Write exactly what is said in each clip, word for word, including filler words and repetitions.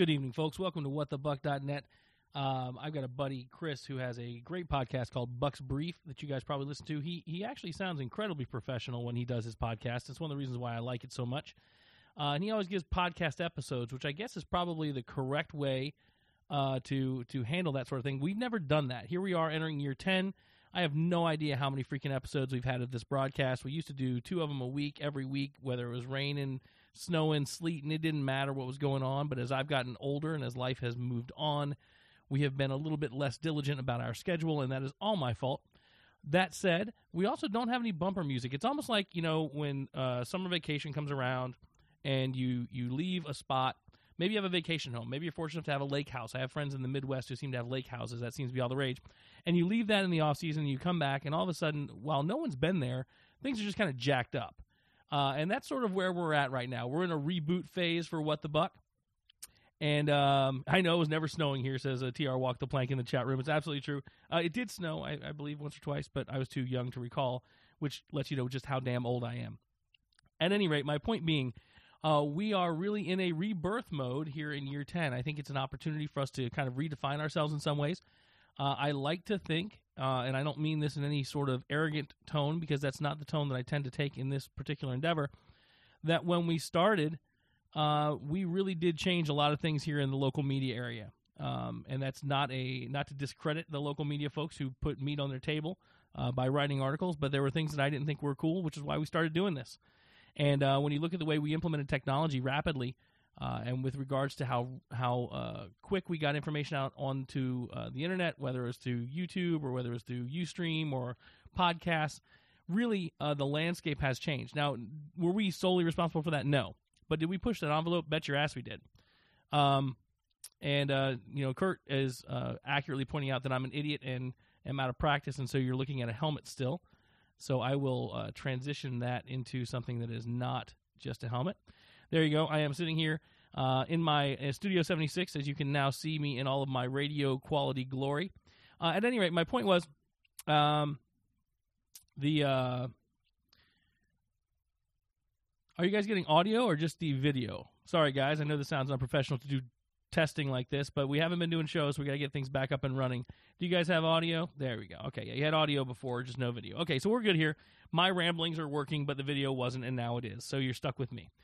Good evening, folks. Welcome to what the buck dot net. Um, I've got a buddy, Chris, who has a great podcast called Buck's Brief that you guys probably listen to. He he actually sounds incredibly professional when he does his podcast. It's one of the reasons why I like it so much. Uh, and he always gives podcast episodes, which I guess is probably the correct way uh, to to handle that sort of thing. We've never done that. Here we are entering year ten. I have no idea how many freaking episodes we've had of this broadcast. We used to do two of them a week, every week, whether it was raining, snowing, sleeting. It didn't matter what was going on. But as I've gotten older and as life has moved on, we have been a little bit less diligent about our schedule, and that is all my fault. That said, we also don't have any bumper music. It's almost like, you know, when uh, summer vacation comes around and you, you leave a spot. Maybe you have a vacation home. Maybe you're fortunate enough to have a lake house. I have friends in the Midwest who seem to have lake houses. That seems to be all the rage. And you leave that in the off season, and you come back, and all of a sudden, while no one's been there, things are just kind of jacked up. Uh, and that's sort of where we're at right now. We're in a reboot phase for What the Buck. And um, I know it was never snowing here, says uh, T R Walk the Plank in the chat room. It's absolutely true. Uh, it did snow, I, I believe, once or twice, but I was too young to recall, which lets you know just how damn old I am. At any rate, my point being, uh, we are really in a rebirth mode here in year ten. I think it's an opportunity for us to kind of redefine ourselves in some ways. Uh, I like to think, uh, and I don't mean this in any sort of arrogant tone, because that's not the tone that I tend to take in this particular endeavor, that when we started, Uh, we really did change a lot of things here in the local media area, um, and that's not a not to discredit the local media folks who put meat on their table uh, by writing articles, but there were things that I didn't think were cool, which is why we started doing this. And uh, when you look at the way we implemented technology rapidly, uh, and with regards to how how uh, quick we got information out onto uh, the internet, whether it was through YouTube or whether it was through Ustream or podcasts, really uh, the landscape has changed. Now, were we solely responsible for that? No. But did we push that envelope? Bet your ass we did. Um, and, uh, you know, Kurt is uh, accurately pointing out that I'm an idiot and am out of practice, and so you're looking at a helmet still. So I will uh, transition that into something that is not just a helmet. There you go. I am sitting here uh, in my uh, Studio seventy-six, as you can now see me in all of my radio quality glory. Uh, at any rate, my point was um, the... Uh, Are you guys getting audio or just the video? Sorry, guys. I know this sounds unprofessional to do testing like this, but we haven't been doing shows, so we got to get things back up and running. Do you guys have audio? There we go. Okay, yeah, you had audio before, just no video. Okay, so we're good here. My ramblings are working, but the video wasn't, and now it is, so you're stuck with me.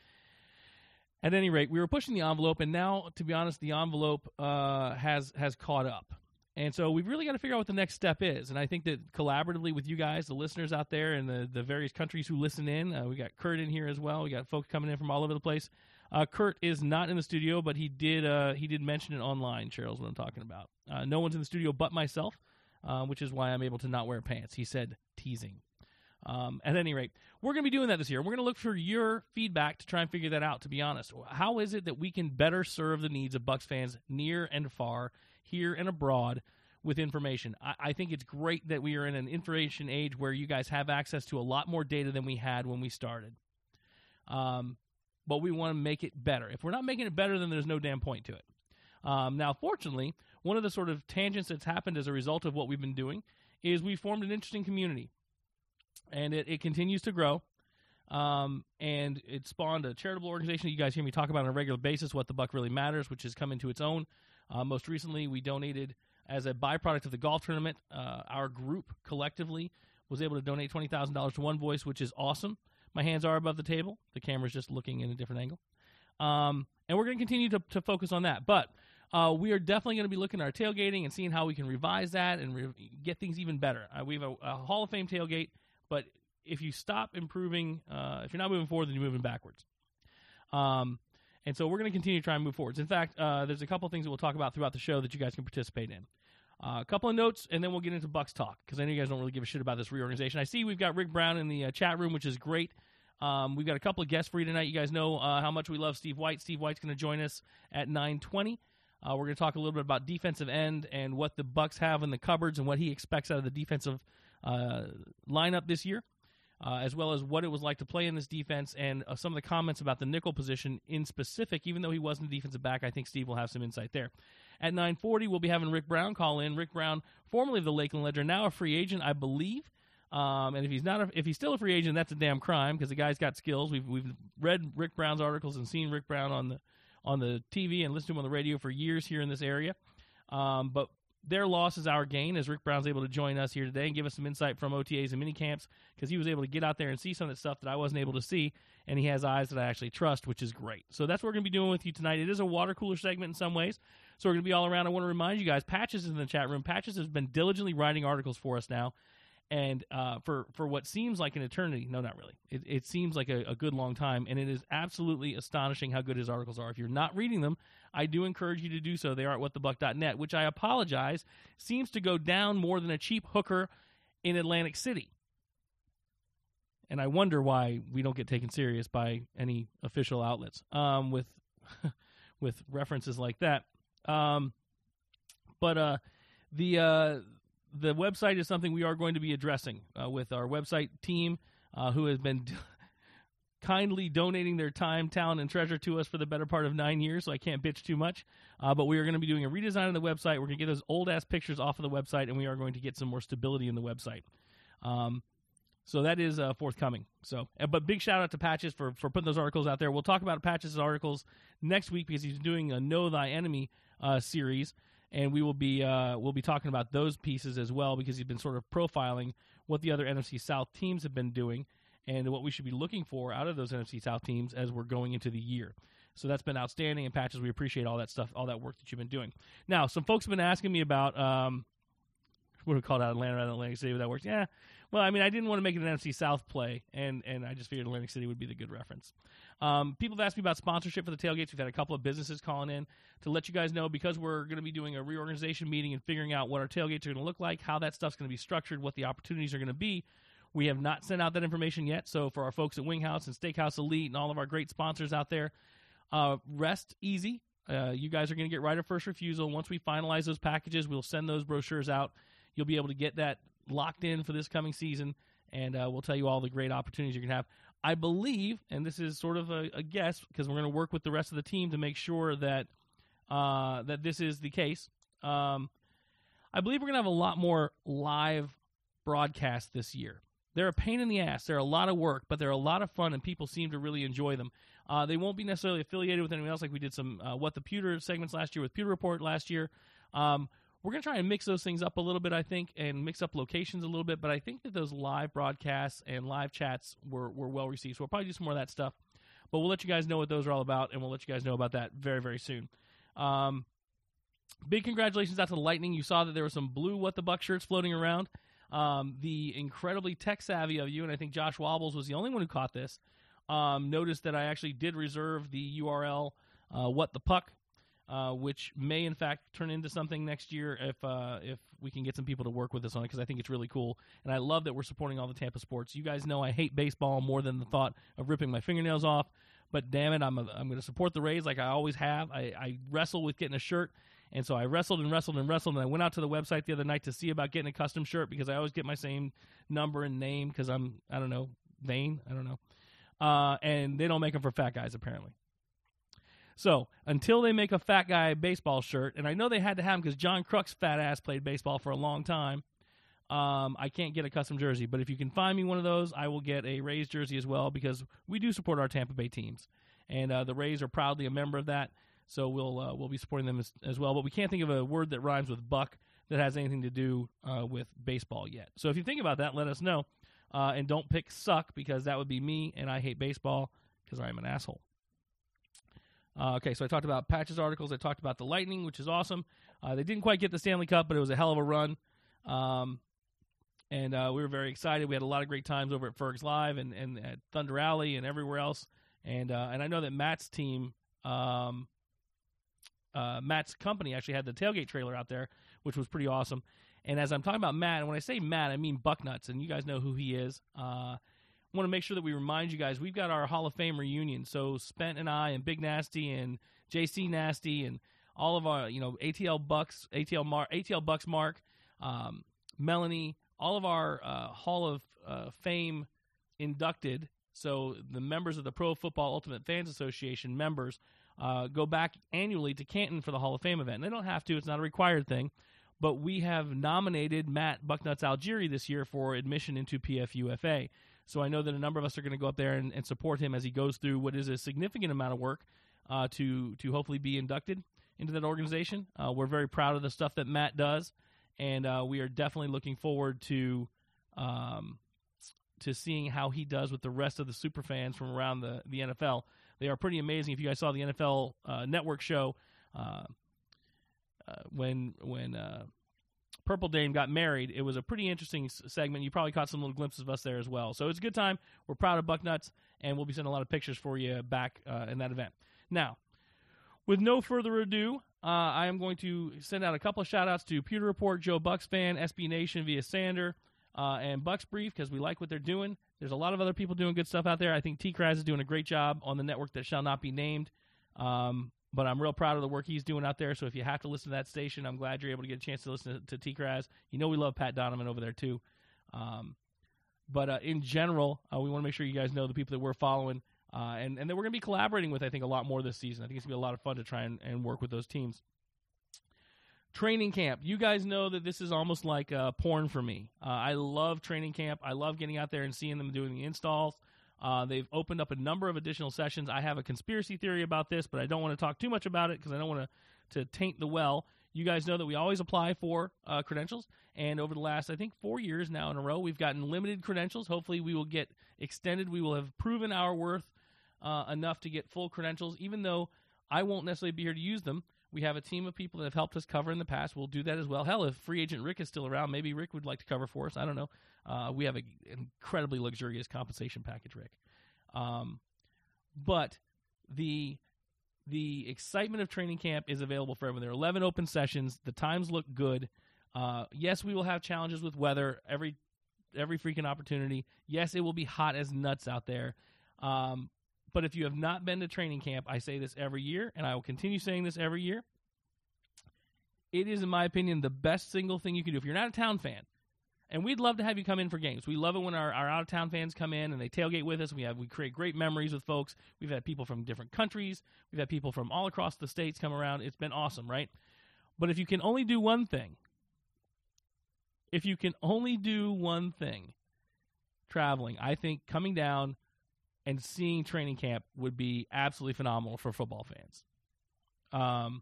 At any rate, we were pushing the envelope, and now, to be honest, the envelope uh, has has caught up. And so we've really got to figure out what the next step is. And I think that collaboratively with you guys, the listeners out there and the, the various countries who listen in, uh, we got Kurt in here as well. We got folks coming in from all over the place. Uh, Kurt is not in the studio, but he did uh, he did mention it online, Cheryl's what I'm talking about. Uh, no one's in the studio but myself, uh, which is why I'm able to not wear pants. He said teasing. Um, at any rate, we're going to be doing that this year. We're going to look for your feedback to try and figure that out, to be honest. How is it that we can better serve the needs of Bucks fans near and far, here and abroad, with information? I, I think it's great that we are in an information age where you guys have access to a lot more data than we had when we started. Um, but we want to make it better. If we're not making it better, then there's no damn point to it. Um, now, fortunately, one of the sort of tangents that's happened as a result of what we've been doing is we formed an interesting community. And it, it continues to grow. Um, and it spawned a charitable organization that you guys hear me talk about on a regular basis, What the Buck Really Matters, which has come into its own. Uh, most recently, we donated, as a byproduct of the golf tournament, uh, our group collectively was able to donate twenty thousand dollars to One Voice, which is awesome. My hands are above the table. The camera's just looking in a different angle. Um, and we're going to continue to, to focus on that. But uh, we are definitely going to be looking at our tailgating and seeing how we can revise that and re- get things even better. Uh, we have a, a Hall of Fame tailgate, but if you stop improving, uh, if you're not moving forward, then you're moving backwards. Um, and so we're going to continue to try and move forwards. In fact, uh, there's a couple of things that we'll talk about throughout the show that you guys can participate in. Uh, a couple of notes, and then we'll get into Bucks talk, because I know you guys don't really give a shit about this reorganization. I see we've got Rick Brown in the uh, chat room, which is great. Um, we've got a couple of guests for you tonight. You guys know uh, how much we love Steve White. Steve White's going to join us at nine twenty. Uh, we're going to talk a little bit about defensive end and what the Bucks have in the cupboards and what he expects out of the defensive uh, lineup this year, uh, as well as what it was like to play in this defense and uh, some of the comments about the nickel position in specific. Even though he wasn't a defensive back, I think Steve will have some insight there. At nine forty, we'll be having Rick Brown call in. Rick Brown, formerly of the Lakeland Ledger, now a free agent, I believe. Um, and if he's not, a, if he's still a free agent, that's a damn crime, because the guy's got skills. We've we've read Rick Brown's articles and seen Rick Brown on the on the T V and listened to him on the radio for years here in this area. Um, but their loss is our gain, as Rick Brown's able to join us here today and give us some insight from O T As and mini camps, because he was able to get out there and see some of the stuff that I wasn't able to see, and he has eyes that I actually trust, which is great. So that's what we're going to be doing with you tonight. It is a water cooler segment in some ways, so we're going to be all around. I want to remind you guys, Patches is in the chat room. Patches has been diligently writing articles for us now, and uh, for, for what seems like an eternity. No, not really. It, it seems like a, a good long time, and it is absolutely astonishing how good his articles are. If you're not reading them, I do encourage you to do so. They are at what the buck dot net, which I apologize, seems to go down more than a cheap hooker in Atlantic City. And I wonder why we don't get taken serious by any official outlets um, with with references like that. Um, but uh, the... Uh, The website is something we are going to be addressing uh, with our website team, uh, who has been d- kindly donating their time, talent, and treasure to us for the better part of nine years, so I can't bitch too much. Uh, but we are going to be doing a redesign of the website. We're going to get those old-ass pictures off of the website, and we are going to get some more stability in the website. Um, so that is uh, forthcoming. So, uh, But big shout-out to Patches for, for putting those articles out there. We'll talk about Patches' articles next week, because he's doing a Know Thy Enemy uh, series. And we will be uh, we'll be talking about those pieces as well, because he's been sort of profiling what the other N F C South teams have been doing and what we should be looking for out of those N F C South teams as we're going into the year. So that's been outstanding. And Patches, we appreciate all that stuff, all that work that you've been doing. Now, some folks have been asking me about um, what do we call it, Atlanta rather than Atlantic City, but that works. Yeah. Well, I mean, I didn't want to make it an N F C South play, and, and I just figured Atlantic City would be the good reference. Um, people have asked me about sponsorship for the tailgates. We've had a couple of businesses calling in to let you guys know, because we're going to be doing a reorganization meeting and figuring out what our tailgates are going to look like, how that stuff's going to be structured, what the opportunities are going to be. We have not sent out that information yet, so for our folks at Wing House and Steakhouse Elite and all of our great sponsors out there, uh, rest easy. Uh, you guys are going to get right of first refusal. Once we finalize those packages, we'll send those brochures out. You'll be able to get that locked in for this coming season, and uh, we'll tell you all the great opportunities you're going to have. I believe, and this is sort of a, a guess, because we're going to work with the rest of the team to make sure that uh, that this is the case. Um, I believe we're going to have a lot more live broadcasts this year. They're a pain in the ass. They're a lot of work, but they're a lot of fun, and people seem to really enjoy them. Uh, they won't be necessarily affiliated with anyone else, like we did some uh, What the Pewter segments last year with Pewter Report last year. Um, We're going to try and mix those things up a little bit, I think, and mix up locations a little bit. But I think that those live broadcasts and live chats were, were well received. So we'll probably do some more of that stuff. But we'll let you guys know what those are all about, and we'll let you guys know about that very, very soon. Um, big congratulations out to the Lightning. You saw that there were some blue What the Buck shirts floating around. Um, the incredibly tech-savvy of you, and I think Josh Wobbles was the only one who caught this, um, noticed that I actually did reserve the U R L uh, What the Puck. Uh, which may, in fact, turn into something next year if uh, if we can get some people to work with us on it, because I think it's really cool. And I love that we're supporting all the Tampa sports. You guys know I hate baseball more than the thought of ripping my fingernails off, but damn it, I'm a, I'm going to support the Rays like I always have. I, I wrestle with getting a shirt, and so I wrestled and wrestled and wrestled, and I went out to the website the other night to see about getting a custom shirt, because I always get my same number and name because I'm, I don't know, vain, I don't know. Uh, and they don't make them for fat guys, apparently. So, until they make a fat guy baseball shirt, and I know they had to have him because John Kruk's fat ass played baseball for a long time, um, I can't get a custom jersey. But if you can find me one of those, I will get a Rays jersey as well, because we do support our Tampa Bay teams. And uh, the Rays are proudly a member of that, so we'll uh, we'll be supporting them as, as well. But we can't think of a word that rhymes with buck that has anything to do uh, with baseball yet. So if you think about that, let us know. Uh, and don't pick suck, because that would be me, and I hate baseball because I'm an asshole. Uh, okay, so I talked about Patches articles. I talked about the Lightning, which is awesome. Uh, they didn't quite get the Stanley Cup, but it was a hell of a run. Um, and uh, we were very excited. We had a lot of great times over at Fergs Live and, and at Thunder Alley and everywhere else. And uh, and I know that Matt's team, um, uh, Matt's company actually had the tailgate trailer out there, which was pretty awesome. And as I'm talking about Matt, and when I say Matt, I mean Bucknuts, and you guys know who he is. Uh I want to make sure that we remind you guys, we've got our Hall of Fame reunion. So Spent and I and Big Nasty and J C Nasty and all of our, you know, A T L Bucks, A T L Mar, A T L Bucks Mark, um, Melanie, all of our uh, Hall of uh, Fame inducted. So the members of the Pro Football Ultimate Fans Association members uh, go back annually to Canton for the Hall of Fame event. And they don't have to. It's not a required thing. But we have nominated Matt Bucknuts Algieri this year for admission into P F U F A. So I know that a number of us are going to go up there and, and support him as he goes through what is a significant amount of work uh, to to hopefully be inducted into that organization. Uh, we're very proud of the stuff that Matt does, and uh, we are definitely looking forward to um, to seeing how he does with the rest of the super fans from around the, the N F L. They are pretty amazing. If you guys saw the N F L uh, Network show uh, uh, when when uh, Purple Dame got married, it was a pretty interesting s- segment. You probably caught some little glimpses of us there as well. So it's a good time. We're proud of Bucknuts, and we'll be sending a lot of pictures for you back uh, in that event. Now, with no further ado, uh, I am going to send out a couple of shout-outs to Pewter Report, Joe Bucks Fan, S B Nation via Sander, uh, and Bucks Brief, because we like what they're doing. There's a lot of other people doing good stuff out there. I think T-Kraz is doing a great job on the network that shall not be named. Um, but I'm real proud of the work he's doing out there. So if you have to listen to that station, I'm glad you're able to get a chance to listen to, to T-Kraz. You know we love Pat Donovan over there too. Um, but uh, in general, uh, we want to make sure you guys know the people that we're following uh, and, and that we're going to be collaborating with, I think, a lot more this season. I think it's going to be a lot of fun to try and, and work with those teams. Training camp. You guys know that this is almost like uh, porn for me. Uh, I love training camp. I love getting out there and seeing them doing the installs. Uh, they've opened up a number of additional sessions. I have a conspiracy theory about this, but I don't want to talk too much about it because I don't want to, to taint the well. You guys know that we always apply for uh, credentials, and over the last, I think, four years now in a row, we've gotten limited credentials. Hopefully we will get extended. We will have proven our worth uh, enough to get full credentials, even though I won't necessarily be here to use them. We have a team of people that have helped us cover in the past. We'll do that as well. Hell, if free agent Rick is still around, maybe Rick would like to cover for us. I don't know. Uh, we have an incredibly luxurious compensation package, Rick. Um, but the the excitement of training camp is available for everyone. There are eleven open sessions. The times look good. Uh, yes, we will have challenges with weather every every freaking opportunity. Yes, it will be hot as nuts out there. Um, But if you have not been to training camp, I say this every year, and I will continue saying this every year. It is, in my opinion, the best single thing you can do. If you're not a town fan, and we'd love to have you come in for games. We love it when our, our out-of-town fans come in and they tailgate with us. We have we create great memories with folks. We've had people from different countries. We've had people from all across the states come around. It's been awesome, right? But if you can only do one thing, if you can only do one thing, traveling, I think coming down and seeing training camp would be absolutely phenomenal for football fans. Um,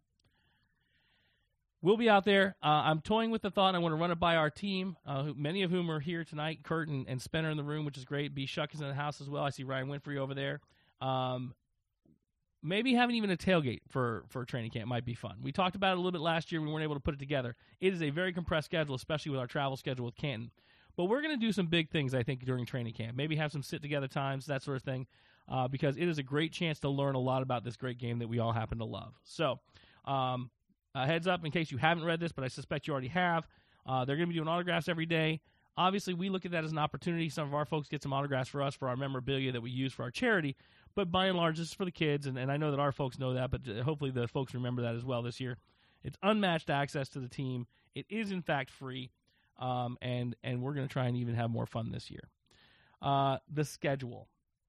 we'll be out there. Uh, I'm toying with the thought. I want to run it by our team, uh, who, many of whom are here tonight. Kurt and, and Spencer in the room, which is great. B. Shuck is in the house as well. I see Ryan Winfrey over there. Um, maybe having even a tailgate for, for training camp might be fun. We talked about it a little bit last year. We weren't able to put it together. It is a very compressed schedule, especially with our travel schedule with Canton. But we're going to do some big things, I think, during training camp. Maybe have some sit-together times, that sort of thing, uh, because it is a great chance to learn a lot about this great game that we all happen to love. So, um, uh, heads up in case you haven't read this, but I suspect you already have. Uh, they're going to be doing autographs every day. Obviously, we look at that as an opportunity. Some of our folks get some autographs for us for our memorabilia that we use for our charity. But by and large, this is for the kids, and, and I know that our folks know that, but hopefully the folks remember that as well this year. It's unmatched access to the team. It is, in fact, free. Um, and, and we're going to try and even have more fun this year. Uh, the schedule.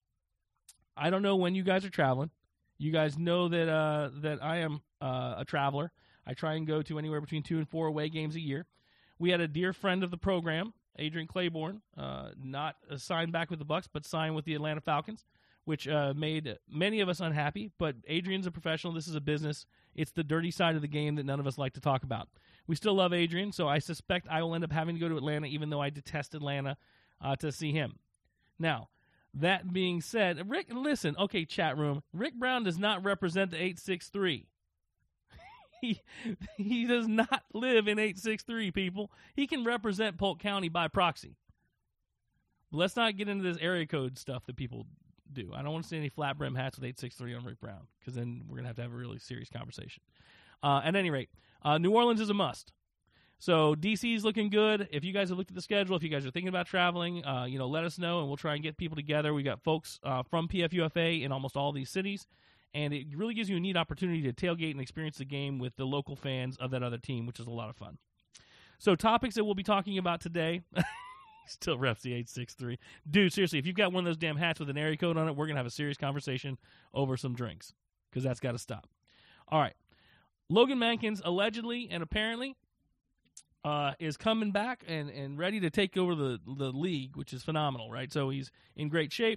I don't know when you guys are traveling. You guys know that uh, that I am uh, a traveler. I try and go to anywhere between two and four away games a year. We had a dear friend of the program, Adrian Claiborne, uh, not signed back with the Bucks, but signed with the Atlanta Falcons, which uh, made many of us unhappy. But Adrian's a professional. This is a business. It's the dirty side of the game that none of us like to talk about. We still love Adrian, so I suspect I will end up having to go to Atlanta, even though I detest Atlanta, uh, to see him. Now, that being said, Rick, listen, okay, chat room, Rick Brown does not represent the eight six three. he, he does not live in eight six three, people. He can represent Polk County by proxy. But let's not get into this area code stuff that people do. I don't want to see any flat brim hats with eight six three on Rick Brown, because then we're going to have to have a really serious conversation. Uh, at any rate, uh, New Orleans is a must. So D C is looking good. If you guys have looked at the schedule, if you guys are thinking about traveling, uh, you know, let us know, and we'll try and get people together. We got folks uh, from P F U F A in almost all these cities, and it really gives you a neat opportunity to tailgate and experience the game with the local fans of that other team, which is a lot of fun. So topics that we'll be talking about today. Still reps the eight six three. Dude, seriously, if you've got one of those damn hats with an area code on it, we're going to have a serious conversation over some drinks, because that's got to stop. All right. Logan Mankins allegedly and apparently uh, is coming back and, and ready to take over the, the league, which is phenomenal, right? So he's in great shape.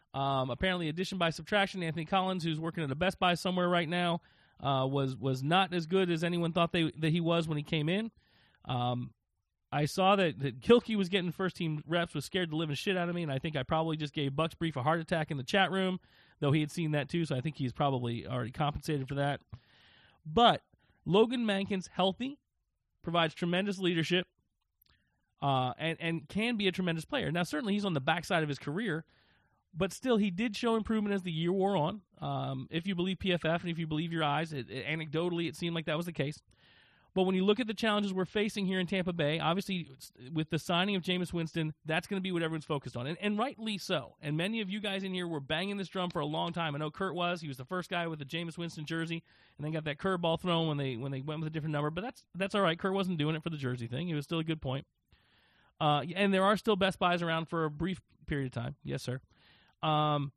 Um, apparently, addition by subtraction, Anthony Collins, who's working at a Best Buy somewhere right now, uh, was was not as good as anyone thought they, that he was when he came in. Um, I saw that, that Kilkey was getting first-team reps, was scared the living shit out of me, and I think I probably just gave Bucks Brief a heart attack in the chat room, though he had seen that too, so I think he's probably already compensated for that. But Logan Mankins healthy, provides tremendous leadership, uh, and, and can be a tremendous player. Now, certainly he's on the backside of his career, but still he did show improvement as the year wore on. Um, if you believe P F F and if you believe your eyes, it, it, anecdotally it seemed like that was the case. But when you look at the challenges we're facing here in Tampa Bay, obviously with the signing of Jameis Winston, that's going to be what everyone's focused on, and, and rightly so. And many of you guys in here were banging this drum for a long time. I know Kurt was. He was the first guy with the Jameis Winston jersey, and then got that curveball thrown when they when they went with a different number. But that's that's all right. Kurt wasn't doing it for the jersey thing. It was still a good point. Uh, and there are still Best Buys around for a brief period of time. Yes, sir. Um,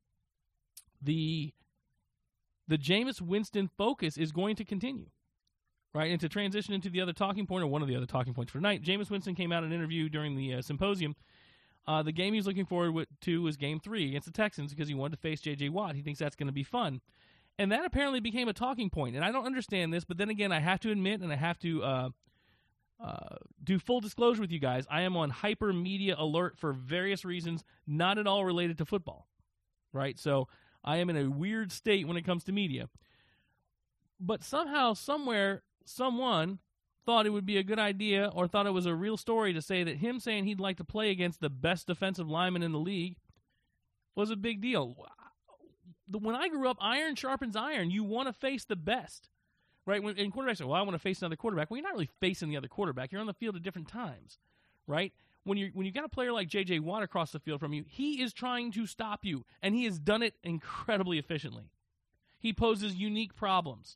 the the Jameis Winston focus is going to continue. Right, and to transition into the other talking point, or one of the other talking points for tonight, Jameis Winston came out in an interview during the uh, symposium. Uh, the game he's looking forward to is Game Three against the Texans because he wanted to face J J Watt. He thinks that's going to be fun, and that apparently became a talking point. And I don't understand this, but then again, I have to admit, and I have to uh, uh, do full disclosure with you guys. I am on hyper media alert for various reasons, not at all related to football. Right, so I am in a weird state when it comes to media. But somehow, somewhere, someone thought it would be a good idea or thought it was a real story to say that him saying he'd like to play against the best defensive lineman in the league was a big deal. When I grew up, iron sharpens iron. You want to face the best, right? When and quarterbacks say, well, I want to face another quarterback. Well, you're not really facing the other quarterback. You're on the field at different times, right? When you're when you got a player like J J Watt across the field from you, he is trying to stop you, and he has done it incredibly efficiently. He poses unique problems.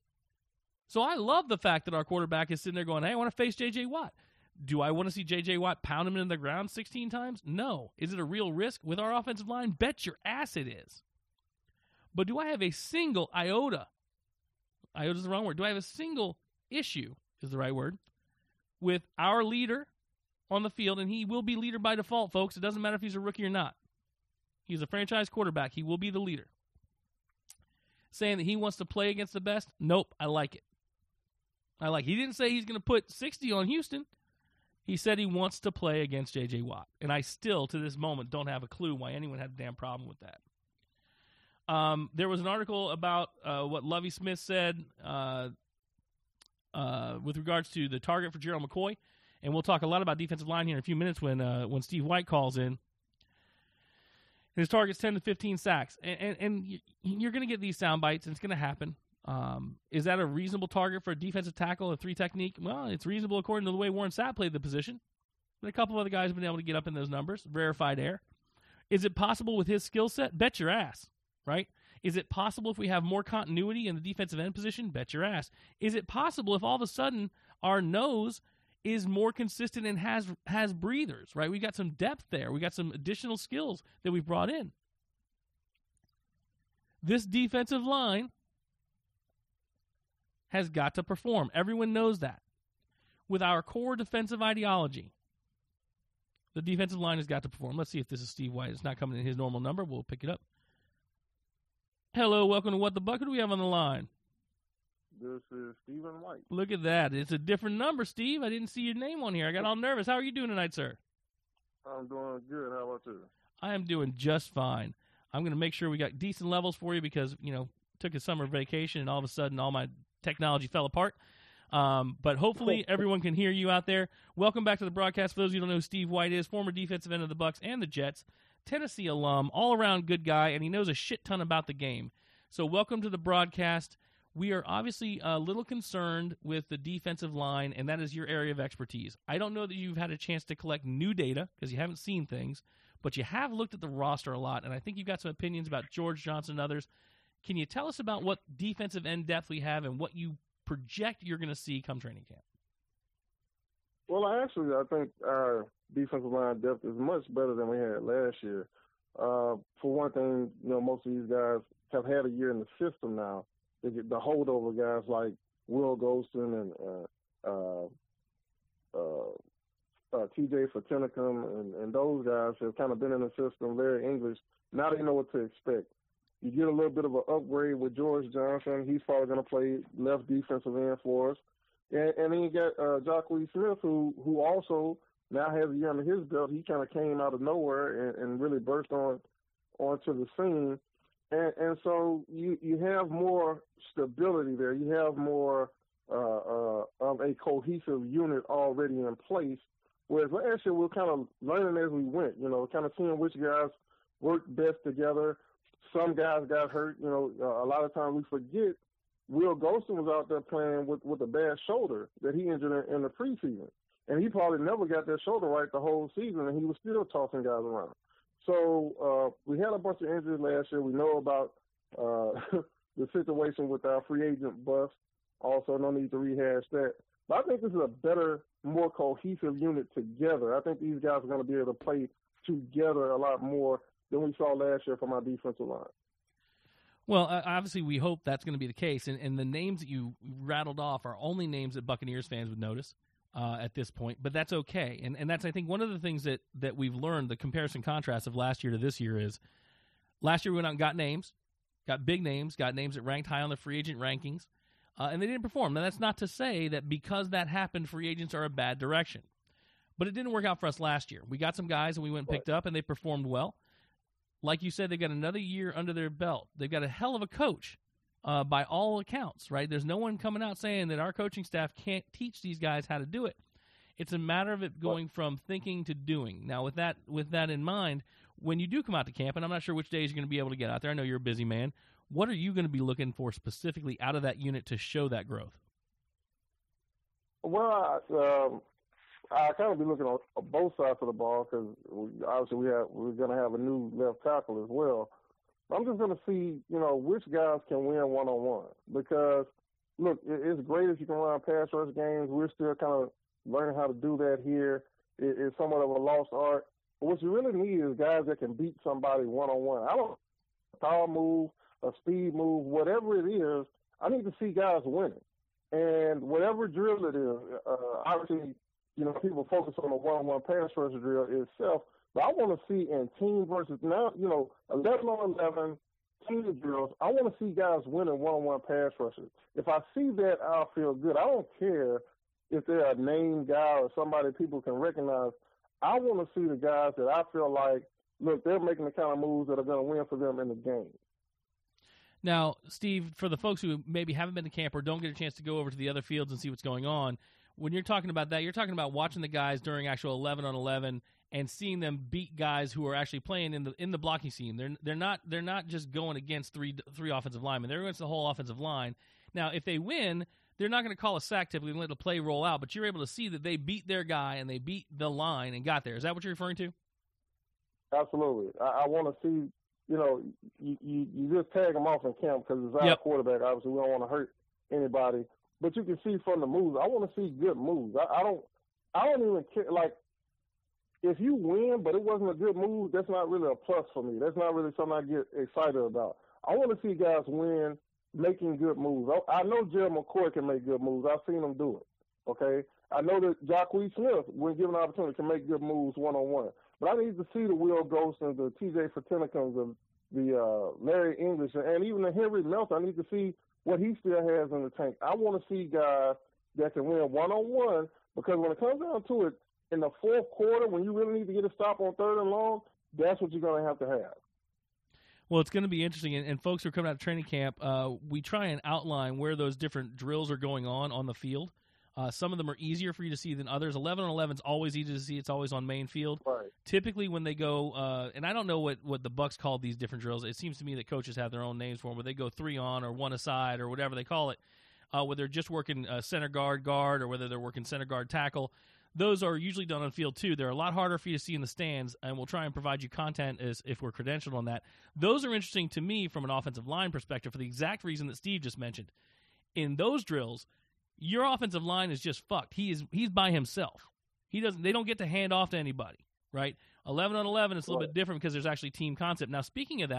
So I love the fact that our quarterback is sitting there going, hey, I want to face J J Watt. Do I want to see J J Watt pound him into the ground sixteen times? No. Is it a real risk with our offensive line? Bet your ass it is. But do I have a single iota, iota is the wrong word, do I have a single issue, is the right word, with our leader on the field, and he will be leader by default, folks. It doesn't matter if he's a rookie or not. He's a franchise quarterback. He will be the leader. Saying that he wants to play against the best? Nope, I like it. I like. He didn't say he's going to put sixty on Houston. He said he wants to play against J J Watt. And I still, to this moment, don't have a clue why anyone had a damn problem with that. Um, there was an article about uh, what Lovie Smith said uh, uh, with regards to the target for Gerald McCoy. And we'll talk a lot about defensive line here in a few minutes when uh, when Steve White calls in. His target's ten to fifteen sacks. And, and, and you're going to get these sound bites, and it's going to happen. Um, is that a reasonable target for a defensive tackle, a three technique? Well, it's reasonable according to the way Warren Sapp played the position. But a couple of other guys have been able to get up in those numbers. Rarefied air. Is it possible with his skill set? Bet your ass, right? Is it possible if we have more continuity in the defensive end position? Bet your ass. Is it possible if all of a sudden our nose is more consistent and has has breathers, right? We got some depth there. We got some additional skills that we've brought in. This defensive line has got to perform. Everyone knows that. With our core defensive ideology, the defensive line has got to perform. Let's see if this is Steve White. It's not coming in his normal number. We'll pick it up. Hello, welcome to What the Buck. Who do we have on the line? This is Stephen White. Look at that. It's a different number, Steve. I didn't see your name on here. I got all nervous. How are you doing tonight, sir? I'm doing good. How about you? I am doing just fine. I'm going to make sure we got decent levels for you because, you know, took a summer vacation and all of a sudden all my technology fell apart. Um, but hopefully everyone can hear you out there. Welcome back to the broadcast. For those of you who don't know who Steve White is, former defensive end of the Bucks and the Jets, Tennessee alum, all-around good guy, and he knows a shit ton about the game. So welcome to the broadcast. We are obviously a little concerned with the defensive line, and that is your area of expertise. I don't know that you've had a chance to collect new data because you haven't seen things, but you have looked at the roster a lot, and I think you've got some opinions about George Johnson and others. Can you tell us about what defensive end depth we have and what you project you're going to see come training camp? Well, actually, I think our defensive line depth is much better than we had last year. Uh, for one thing, you know, most of these guys have had a year in the system now. They get the holdover guys like Will Golston and uh, uh, uh, uh, T J Fatinicum and, and those guys have kind of been in the system, Larry English. Now they know what to expect. You get a little bit of an upgrade with George Johnson. He's probably going to play left defensive end for us. And, and then you got uh, Jacquez Smith, who who also now has a year under his belt. He kind of came out of nowhere and, and really burst on onto the scene. And, and so you, you have more stability there. You have more uh, uh, of a cohesive unit already in place. Whereas last year we were kind of learning as we went, you know, kind of seeing which guys work best together. Some guys got hurt. You know, uh, a lot of times we forget Will Golston was out there playing with, with a bad shoulder that he injured in, in the preseason. And he probably never got that shoulder right the whole season, and he was still tossing guys around. So uh, we had a bunch of injuries last year. We know about uh, the situation with our free agent bust. Also, no need to rehash that. But I think this is a better, more cohesive unit together. I think these guys are going to be able to play together a lot more than we saw last year from our defensive line. Well, uh, obviously, we hope that's going to be the case. And, and the names that you rattled off are only names that Buccaneers fans would notice uh, at this point. But that's okay. And and that's, I think, one of the things that, that we've learned, the comparison contrast of last year to this year is last year we went out and got names, got big names, got names that ranked high on the free agent rankings, uh, and they didn't perform. Now, that's not to say that because that happened, free agents are a bad direction. But it didn't work out for us last year. We got some guys and we went and picked up, and they performed well. Like you said, they've got another year under their belt. They've got a hell of a coach uh, by all accounts, right? There's no one coming out saying that our coaching staff can't teach these guys how to do it. It's a matter of it going from thinking to doing. Now, with that with that in mind, when you do come out to camp, and I'm not sure which days you're going to be able to get out there. I know you're a busy man. What are you going to be looking for specifically out of that unit to show that growth? Well, um, I kind of be looking on both sides of the ball because obviously we have we're going to have a new left tackle as well. I'm just going to see, you know, which guys can win one on one because look, it's great if you can run pass rush games. We're still kind of learning how to do that here. It's somewhat of a lost art. But what you really need is guys that can beat somebody one on one. I don't a power move, a speed move, whatever it is. I need to see guys winning, and whatever drill it is, uh, obviously. You know, people focus on the one-on-one pass rush drill itself, but I want to see in team versus now, you know, eleven on eleven team drills. I want to see guys winning one-on-one pass rushes. If I see that, I'll feel good. I don't care if they're a name guy or somebody people can recognize. I want to see the guys that I feel like, look, they're making the kind of moves that are going to win for them in the game. Now, Steve, for the folks who maybe haven't been to camp or don't get a chance to go over to the other fields and see what's going on, when you're talking about that, you're talking about watching the guys during actual eleven on eleven and seeing them beat guys who are actually playing in the in the blocking scheme. They're they're not they're not just going against three three offensive linemen. They're against the whole offensive line. Now, if they win, they're not going to call a sack typically and let the play roll out, but you're able to see that they beat their guy and they beat the line and got there. Is that what you're referring to? Absolutely. I, I want to see, you know, you, you, you just tag them off in camp because it's our yep. quarterback. Obviously, we don't want to hurt anybody. But you can see from the moves. I want to see good moves. I, I don't. I don't even care. Like, if you win, but it wasn't a good move, that's not really a plus for me. That's not really something I get excited about. I want to see guys win, making good moves. I, I know Gerald McCoy can make good moves. I've seen him do it. Okay. I know that Jacquez Smith, when given an opportunity, can make good moves one on one. But I need to see the Will Golston, the T J Fatinicums, the the uh, Larry English, and even the Henry Melton. I need to see what he still has in the tank. I want to see guys that can win one-on-one because when it comes down to it, in the fourth quarter, when you really need to get a stop on third and long, that's what you're going to have to have. Well, it's going to be interesting, and, and folks who are coming out of training camp, uh, we try and outline where those different drills are going on on the field. Uh, some of them are easier for you to see than others. eleven on eleven is always easy to see. It's always on main field. Right. Typically when they go, uh, and I don't know what, what the Bucs call these different drills. It seems to me that coaches have their own names for them, where they go three on or one aside or whatever they call it, uh, where they're just working uh, center guard guard or whether they're working center guard tackle. Those are usually done on field too. They're a lot harder for you to see in the stands, and we'll try and provide you content as if we're credentialed on that. Those are interesting to me from an offensive line perspective for the exact reason that Steve just mentioned. In those drills, your offensive line is just fucked. He is he's by himself. He doesn't. They don't get to hand off to anybody, right? eleven on eleven is a little right. bit different because there's actually team concept. Now, speaking of that,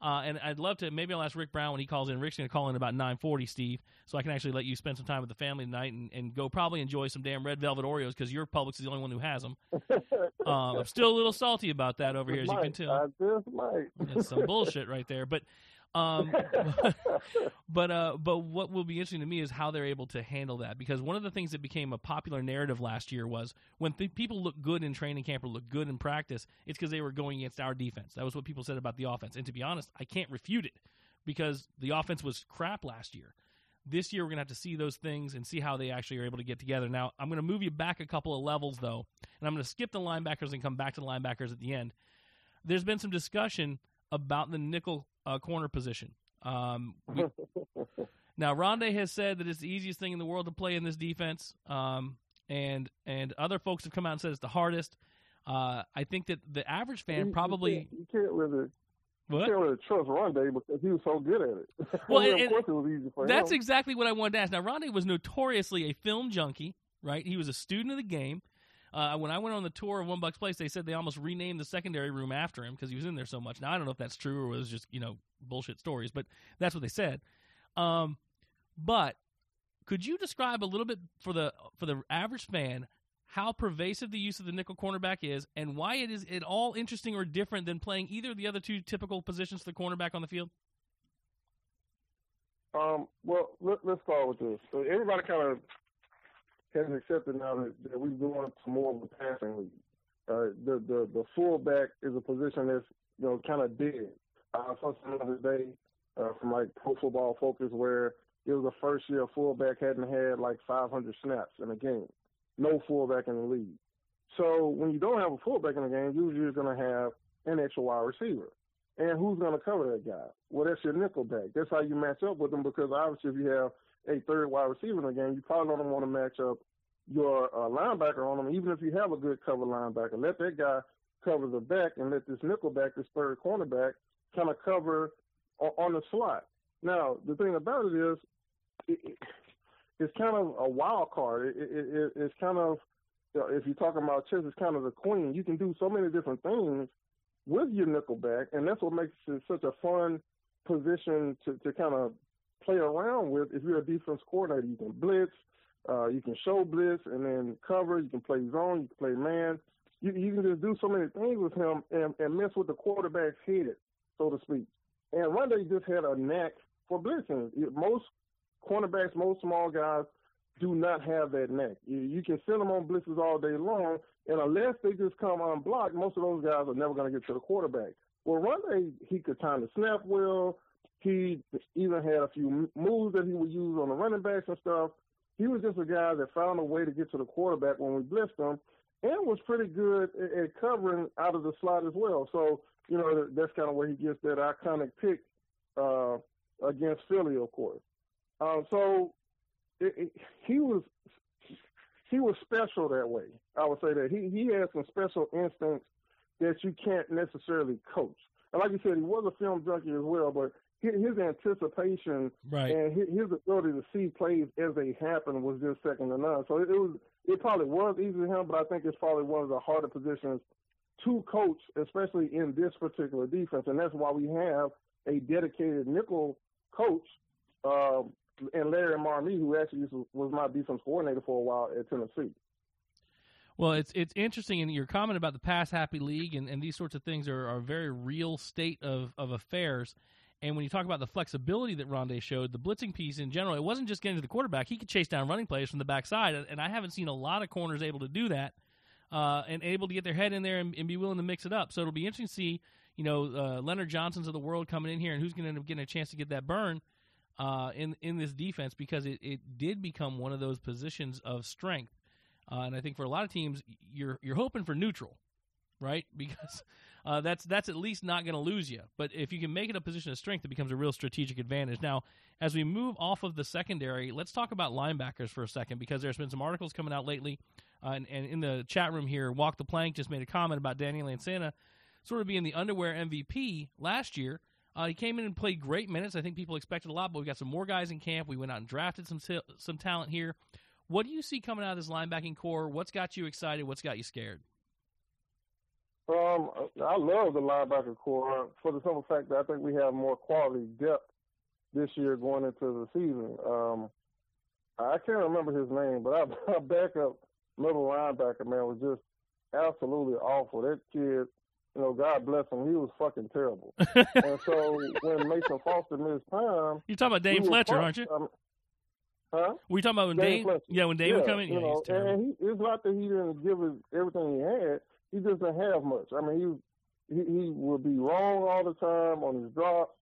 Uh, and I'd love to, maybe I'll ask Rick Brown when he calls in. Rick's going to call in about nine forty, Steve, so I can actually let you spend some time with the family tonight and, and go probably enjoy some damn Red Velvet Oreos because your Publix is the only one who has them. um, I'm still a little salty about that over here, as you can tell. I just might. That's some bullshit right there. But um, but uh, but what will be interesting to me is how they're able to handle that, because one of the things that became a popular narrative last year was when th- people look good in training camp or look good in practice, it's because they were going against our defense. That was what people said about the offense. And to be honest, I can't refute it because the offense was crap last year. This year, we're going to have to see those things and see how they actually are able to get together. Now, I'm going to move you back a couple of levels, though, and I'm going to skip the linebackers and come back to the linebackers at the end. There's been some discussion about the nickel uh, corner position. Um, we, now, Rondé has said that it's the easiest thing in the world to play in this defense, um, and and other folks have come out and said it's the hardest. Uh, I think that the average fan you, probably you can't, you can't really. What? You can't really trust Rondé because he was so good at it. Well, I mean, and, of course it was easy for that's him. exactly what I wanted to ask. Now, Rondé was notoriously a film junkie, right? He was a student of the game. Uh, when I went on the tour of One Bucks Place, they said they almost renamed the secondary room after him because he was in there so much. Now, I don't know if that's true or was just, you know, bullshit stories, but that's what they said. Um, but could you describe a little bit for the for the average fan how pervasive the use of the nickel cornerback is and why it is at all interesting or different than playing either of the other two typical positions for the cornerback on the field? Um, well, let, let's start with this. So everybody kind of has accepted now that, that we're going to more of a passing league. Uh, the, the the fullback is a position that's, you know, kind of dead. I saw some other day uh, from like Pro Football Focus where it was the first year a fullback hadn't had like five hundred snaps in a game. No fullback in the league. So when you don't have a fullback in the game, usually you're going to have an extra wide receiver. And who's going to cover that guy? Well, that's your nickel back. That's how you match up with them, because obviously if you have a third wide receiver in the game, you probably don't want to match up your uh, linebacker on them, even if you have a good cover linebacker. Let that guy cover the back and let this nickel back, this third cornerback, kind of cover on, on the slot. Now, the thing about it is it, it, it's kind of a wild card. It, it, it, it's kind of, you know, if you're talking about chess, it's kind of the queen. You can do so many different things with your nickelback, and that's what makes it such a fun position to, to kind of play around with. If you're a defense coordinator, you can blitz, uh, you can show blitz and then cover, you can play zone, you can play man. You, you can just do so many things with him and, and mess with the quarterback's head, so to speak. And Rondé just had a knack for blitzing. Most cornerbacks, most small guys do not have that knack. You, you can send them on blitzes all day long, and unless they just come unblocked, most of those guys are never going to get to the quarterback. Well, Rondé, he could time the snap well. He even had a few moves that he would use on the running backs and stuff. He was just a guy that found a way to get to the quarterback when we blitzed him, and was pretty good at, at covering out of the slot as well. So, you know, that's kind of where he gets that iconic pick uh, against Philly, of course. Uh, so it, it, he was he was special that way. I would say that he he had some special instincts that you can't necessarily coach. And like you said, he was a film junkie as well, but his, his anticipation right. and his, his ability to see plays as they happen was just second to none. So it, it was it probably was easy to him, but I think it's probably one of the harder positions to coach, especially in this particular defense. And that's why we have a dedicated nickel coach. Uh, and Larry Marmee, who actually was my defense coordinator for a while at Tennessee. Well, it's it's interesting, and your comment about the pass-happy league and, and these sorts of things are, are a very real state of, of affairs. And when you talk about the flexibility that Rondé showed, the blitzing piece in general, it wasn't just getting to the quarterback. He could chase down running plays from the backside, and I haven't seen a lot of corners able to do that uh, and able to get their head in there and, and be willing to mix it up. So it'll be interesting to see, you know, uh, Leonard Johnsons of the world coming in here and who's going to end up getting a chance to get that burn Uh, in in this defense, because it, it did become one of those positions of strength, uh, and I think for a lot of teams, you're you're hoping for neutral, right? Because uh, that's that's at least not going to lose you. But if you can make it a position of strength, it becomes a real strategic advantage. Now, as we move off of the secondary, let's talk about linebackers for a second, because there's been some articles coming out lately, uh, and, and in the chat room here, Walk the Plank just made a comment about Danny Lansana sort of being the underwear M V P last year. Uh, he came in and played great minutes. I think people expected a lot, but we got some more guys in camp. We went out and drafted some some talent here. What do you see coming out of this linebacking core? What's got you excited? What's got you scared? Um, I love the linebacker core for the simple fact that I think we have more quality depth this year going into the season. Um, I can't remember his name, but our, our backup middle linebacker, man, was just absolutely awful. That kid, you know, God bless him, he was fucking terrible. And so when Mason Foster missed time, you're talking about Dane we Fletcher, fucked. aren't you? Um, huh? Were you talking about when Dane Dane? Fletcher. Yeah, when Dane yeah, would come in. You Yeah, know, he's terrible. and he, it's not that he didn't give us everything he had. He just didn't have much. I mean, he was, he, he would be wrong all the time on his drops.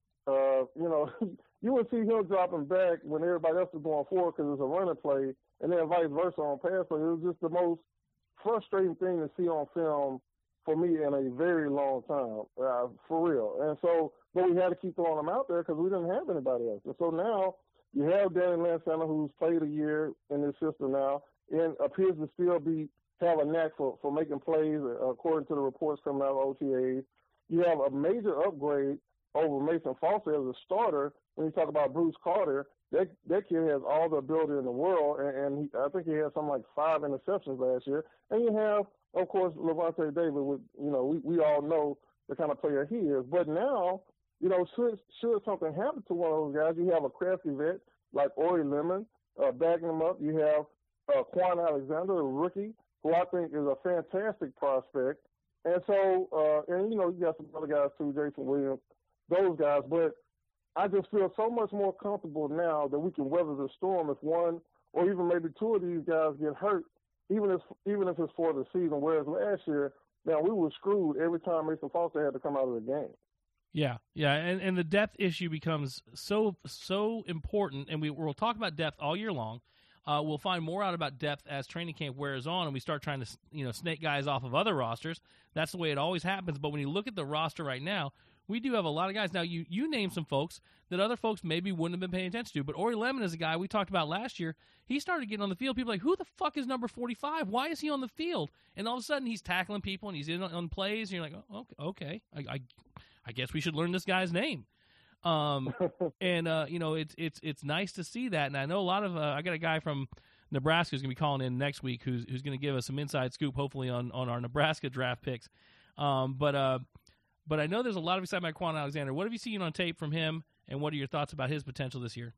Uh, you know, you would see him dropping back when everybody else was going forward because it's a running play, and then vice versa on pass play. It was just the most frustrating thing to see on film for me in a very long time, uh, for real. And so, but we had to keep throwing him out there because we didn't have anybody else. And so now you have Danny Lansana, who's played a year in this system now, and appears to still be have a knack for, for making plays, according to the reports coming out of O T As. You have a major upgrade over Mason Foster as a starter. When you talk about Bruce Carter, that that kid has all the ability in the world, and, and he, I think he had something like five interceptions last year. And you have, of course, Levante David. With, you know, we, we all know the kind of player he is. But now, you know, should should something happen to one of those guys, you have a crafty vet like Ori Lemon uh, backing him up. You have uh, Quan Alexander, a rookie, who I think is a fantastic prospect. And so, uh, and, you know, you got some other guys too, Jason Williams, those guys. But I just feel so much more comfortable now that we can weather the storm if one or even maybe two of these guys get hurt, even if even if it's for the season. Whereas last year, man, we were screwed every time Mason Foster had to come out of the game. Yeah, yeah, and, and the depth issue becomes so so important, and we, we'll talk about depth all year long. Uh, we'll find more out about depth as training camp wears on, and we start trying to you know snake guys off of other rosters. That's the way it always happens. But when you look at the roster right now, we do have a lot of guys. Now, you you name some folks that other folks maybe wouldn't have been paying attention to, but Ori Lemon is a guy we talked about last year. He started getting on the field. People are like, who the fuck is number forty-five? Why is he on the field? And all of a sudden, he's tackling people, and he's in on, on plays, and you're like, oh, okay, okay. I, I, I guess we should learn this guy's name. Um, and, uh, you know, it's it's it's nice to see that. And I know a lot of uh, – I got a guy from Nebraska who's going to be calling in next week who's, who's going to give us some inside scoop, hopefully, on, on our Nebraska draft picks. Um, but uh, but I know there's a lot of excitement about Quan Alexander. What have you seen on tape from him, and what are your thoughts about his potential this year?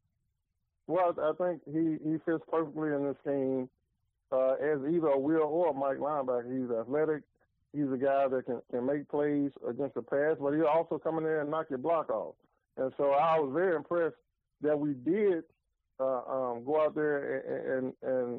Well, I think he, he fits perfectly in this game uh, as either a Will or a Mike linebacker. He's athletic. He's a guy that can, can make plays against the pass, but he'll also come in there and knock your block off. And so I was very impressed that we did uh, um, go out there and, and, and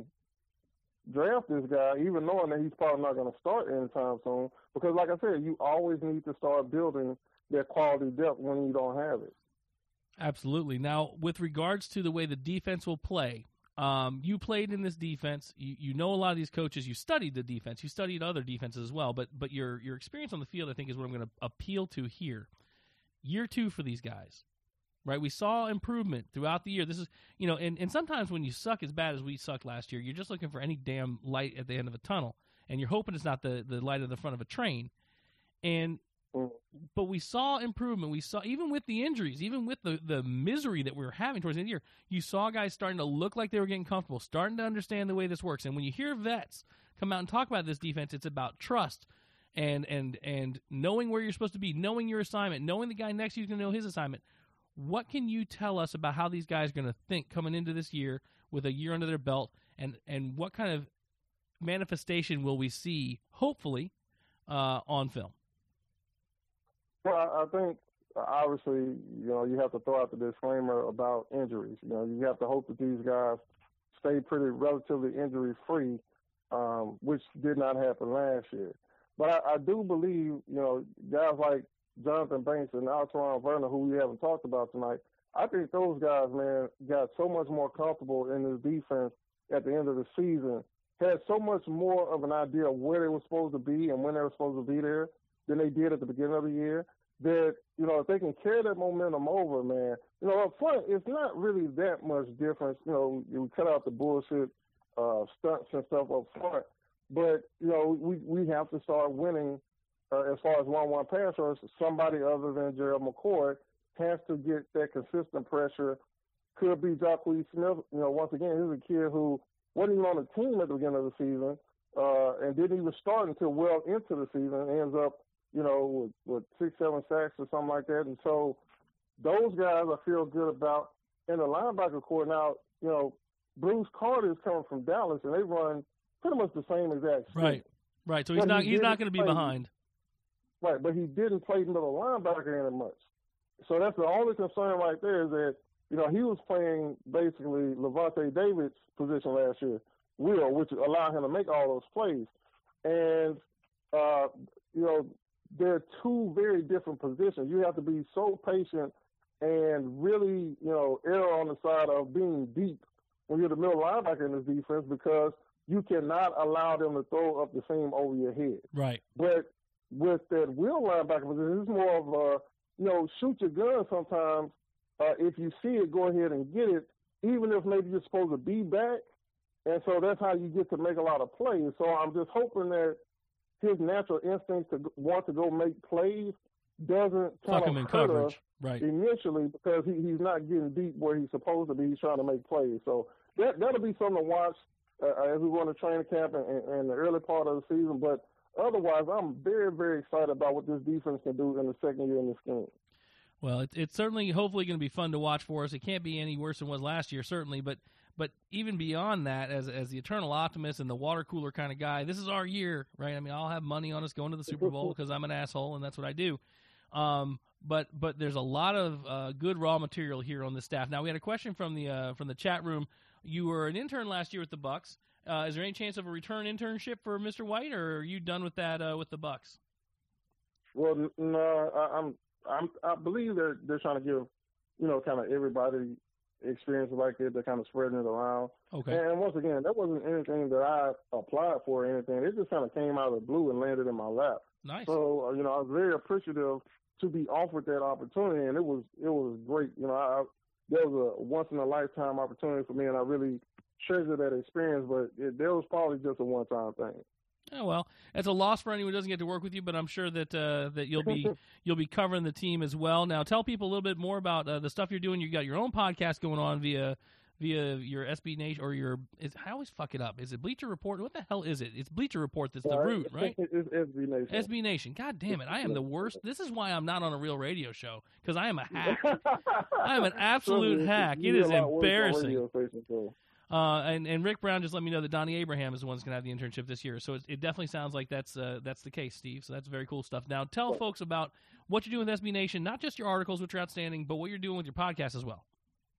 draft this guy, even knowing that he's probably not going to start anytime soon. Because, like I said, you always need to start building that quality depth when you don't have it. Absolutely. Now, with regards to the way the defense will play, um, you played in this defense. You, you know a lot of these coaches. You studied the defense. You studied other defenses as well. But but your your experience on the field, I think, is what I'm going to appeal to here. Year two for these guys, right? We saw improvement throughout the year. This is, you know, and, and sometimes when you suck as bad as we sucked last year, you're just looking for any damn light at the end of a tunnel, and you're hoping it's not the, the light at the front of a train. And but we saw improvement. We saw, even with the injuries, even with the, the misery that we were having towards the end of the year, you saw guys starting to look like they were getting comfortable, starting to understand the way this works. And when you hear vets come out and talk about this defense, it's about trust and and and knowing where you're supposed to be, knowing your assignment, knowing the guy next to you is going to know his assignment. What can you tell us about how these guys are going to think coming into this year with a year under their belt, and, and what kind of manifestation will we see, hopefully, uh, on film? Well, I think obviously, you know, you have to throw out the disclaimer about injuries. You know, you have to hope that these guys stay pretty relatively injury free, um, which did not happen last year. But I, I do believe, you know, guys like Jonathan Banks and Alteron Verner, who we haven't talked about tonight, I think those guys, man, got so much more comfortable in this defense at the end of the season, had so much more of an idea of where they were supposed to be and when they were supposed to be there than they did at the beginning of the year. That, you know, if they can carry that momentum over, man, you know, up front, it's not really that much difference. You know, we cut out the bullshit uh, stunts and stuff up front. But, you know, we, we have to start winning uh, as far as one-on-one pass rush. Somebody other than Gerald McCoy has to get that consistent pressure. Could be Jacquez Smith. You know, once again, he's a kid who wasn't even on the team at the beginning of the season. uh, and didn't even start until well into the season. Ends up, you know, with, with six, seven sacks or something like that. And so those guys I feel good about. In the linebacker core now, you know, Bruce Carter is coming from Dallas, and they run pretty much the same exact scheme. Right, right. So he's but not he he's not going to be play, behind. Right, but he didn't play middle linebacker any much. So that's the only concern right there is that, you know, he was playing basically Levante David's position last year, Will, which allowed him to make all those plays. And, uh, you know, they're two very different positions. You have to be so patient and really, you know, err on the side of being deep when you're the middle linebacker in this defense because you cannot allow them to throw up the seam over your head. Right. But with that Will linebacker position, it's more of a, you know, shoot your gun sometimes. Uh, if you see it, go ahead and get it, even if maybe you're supposed to be back. And so that's how you get to make a lot of plays. So I'm just hoping that his natural instinct to want to go make plays doesn't kind Fuck of him in hurt coverage. us Right. initially because he, he's not getting deep where he's supposed to be. He's trying to make plays. So that, that'll be something to watch uh, as we go into training camp and, and, and the early part of the season. But otherwise, I'm very, very excited about what this defense can do in the second year in the scheme. Well, it, it's certainly, hopefully, going to be fun to watch for us. It can't be any worse than it was last year, certainly. But but even beyond that, as as the eternal optimist and the water cooler kind of guy, this is our year, right? I mean, I'll have money on us going to the Super Bowl because I'm an asshole and that's what I do. Um, but but there's a lot of uh, good raw material here on the staff. Now, we had a question from the uh, from the chat room. You were an intern last year with the Bucs. Uh, is there any chance of a return internship for Mister White, or are you done with that uh, with the Bucs? Well, no, I, I'm, I'm, I believe they're they're trying to give, you know, kind of everybody experience like it. They're kind of spreading it around. Okay. And once again, that wasn't anything that I applied for or anything. It just kind of came out of the blue and landed in my lap. Nice. So, you know, I was very appreciative to be offered that opportunity, and it was it was great. You know, I, that was a once in a lifetime opportunity for me, and I really treasure that experience. But it, that was probably just a one time thing. Oh well, it's a loss for anyone who doesn't get to work with you, but I'm sure that uh, that you'll be you'll be covering the team as well. Now, tell people a little bit more about uh, the stuff you're doing. You got your own podcast going on via via your S B Nation or your. Is, I always fuck it up. Is it Bleacher Report? What the hell is it? It's Bleacher Report. That's the Uh, root, right? It's S B Nation. S B Nation. God damn it! I am the worst. This is why I'm not on a real radio show because I am a hack. I am an absolute So, hack. you It do is a lot of work on embarrassing. radio stations, so. Uh, and, and Rick Brown just let me know that Donnie Abraham is the one that's going to have the internship this year. So it, it definitely sounds like that's uh, that's the case, Steve. So that's very cool stuff. Now tell folks about what you're doing with S B Nation, not just your articles, which are outstanding, but what you're doing with your podcast as well.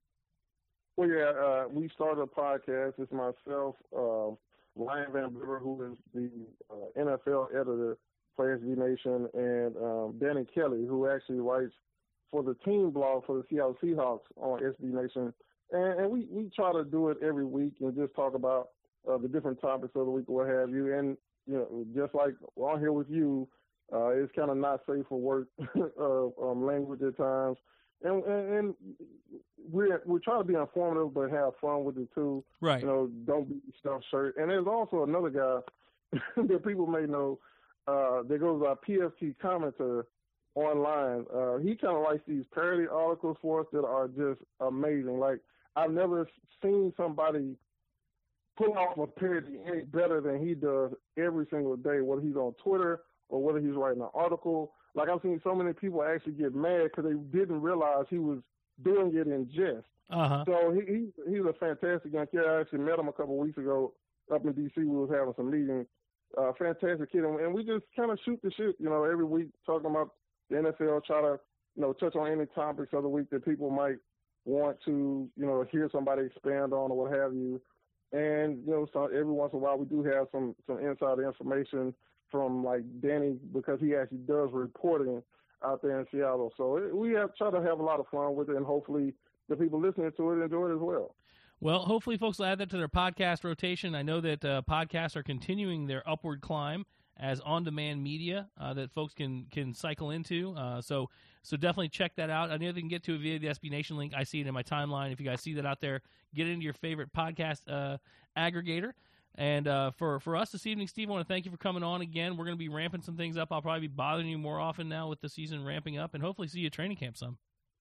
Well, yeah, uh, we started a podcast. It's myself, uh, Ryan Van Bibber, who is the uh, N F L editor for S B Nation, and um, Danny Kelly, who actually writes for the team blog for the Seattle Seahawks on S B Nation. And, and we, we try to do it every week and just talk about uh, the different topics of the week or what have you. And, you know, just like on here with you, uh, it's kind of not safe for work uh, um, language at times. And, and, and we're, we're trying to be informative but have fun with it too. Right. You know, don't be stuffed shirt. And there's also another guy that people may know uh, that goes by P F T commenter online. Uh, he kind of writes these parody articles for us that are just amazing. Like, I've never seen somebody pull off a parody any better than he does every single day, whether he's on Twitter or whether he's writing an article. Like, I've seen so many people actually get mad because they didn't realize he was doing it in jest. Uh-huh. So he, he he's a fantastic young kid. I actually met him a couple of weeks ago up in D C. We was having some meetings. Uh, fantastic kid. And we just kind of shoot the shit, you know, every week talking about the N F L, try to, you know, touch on any topics of the week that people might want to, you know, hear somebody expand on or what have you. And, you know, so every once in a while we do have some, some insider information from, like, Danny, because he actually does reporting out there in Seattle. So it, we have try to have a lot of fun with it, and hopefully the people listening to it enjoy it as well. Well, hopefully folks will add that to their podcast rotation. I know that uh, podcasts are continuing their upward climb as on-demand media uh, that folks can can cycle into. Uh, so so definitely check that out. I know they can get to it via the S B Nation link. I see it in my timeline. If you guys see that out there, get into your favorite podcast uh, aggregator. And uh, for, for us this evening, Steve, I want to thank you for coming on again. We're going to be ramping some things up. I'll probably be bothering you more often now with the season ramping up, and hopefully see you at training camp some.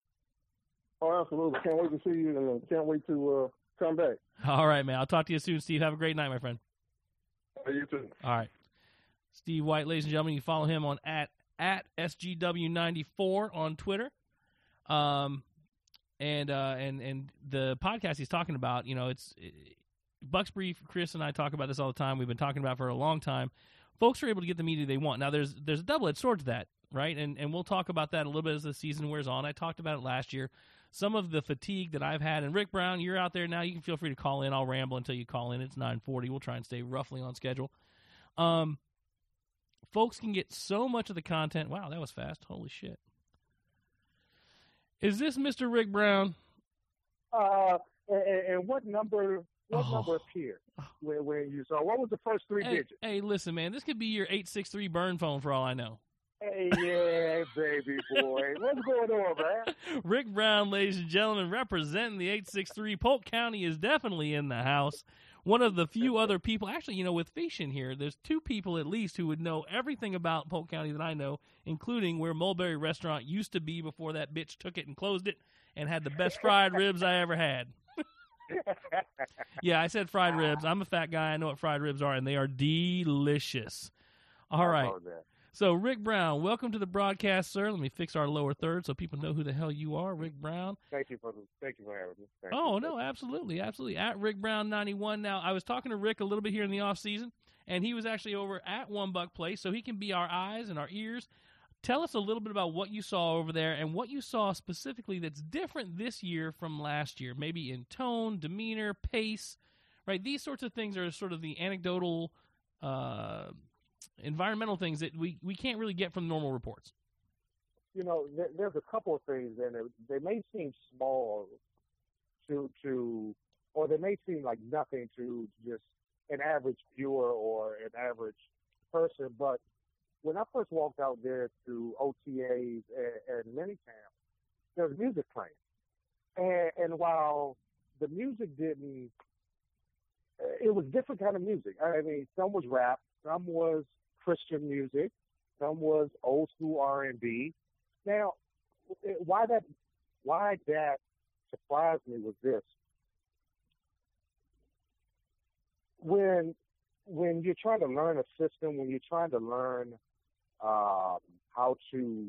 Oh, absolutely. Can't wait to see you, and can't wait to uh, come back. All right, man. I'll talk to you soon, Steve. Have a great night, my friend. You too. All right. Steve White, ladies and gentlemen, you follow him on at, at S G W ninety-four on Twitter. Um, and, uh, and, and the podcast he's talking about, you know, it's it, Bucks Brief. Chris and I talk about this all the time. We've been talking about it for a long time. Folks are able to get the media they want. Now, there's there's a double-edged sword to that, right? And and we'll talk about that a little bit as the season wears on. I talked about it last year. Some of the fatigue that I've had. And Rick Brown, you're out there now. You can feel free to call in. I'll ramble until you call in. It's nine forty. We'll try and stay roughly on schedule. Um, folks can get so much of the content. Wow, that was fast. Holy shit. Is this Mister Rick Brown? Uh, and, and what number? What Oh. number appeared when, when you saw? What was the first three Hey, digits? hey, listen, man. This could be your eight six three burn phone for all I know. Hey, yeah, baby boy, what's going on, man? Rick Brown, ladies and gentlemen, representing the eight six three. Polk County is definitely in the house. One of the few other people, actually, you know, with Fashion here, there's two people at least who would know everything about Polk County that I know, including where Mulberry Restaurant used to be before that bitch took it and closed it and had the best fried ribs I ever had. Yeah, I said fried ribs. I'm a fat guy. I know what fried ribs are, and they are delicious. All right. Oh, man. So, Rick Brown, welcome to the broadcast, sir. Let me fix our lower third so people know who the hell you are, Rick Brown. Thank you for the, thank you for having me. Thank Oh, you. no, absolutely, absolutely. At Rick Brown ninety-one. Now, I was talking to Rick a little bit here in the off season, and he was actually over at One Buck Place, so he can be our eyes and our ears. Tell us a little bit about what you saw over there and what you saw specifically that's different this year from last year, maybe in tone, demeanor, pace, right? These sorts of things are sort of the anecdotal, uh, environmental things that we, we can't really get from normal reports. You know, there, there's a couple of things, and they, they may seem small to to, or they may seem like nothing to just an average viewer or an average person, but when I first walked out there to O T As and, and minicamp, there was music playing. And, and while the music didn't, it was different kind of music. I mean, some was rap, some was Christian music, some was old school R and B. Now, why that, why that surprised me was this. When, when you're trying to learn a system, when you're trying to learn Um, how to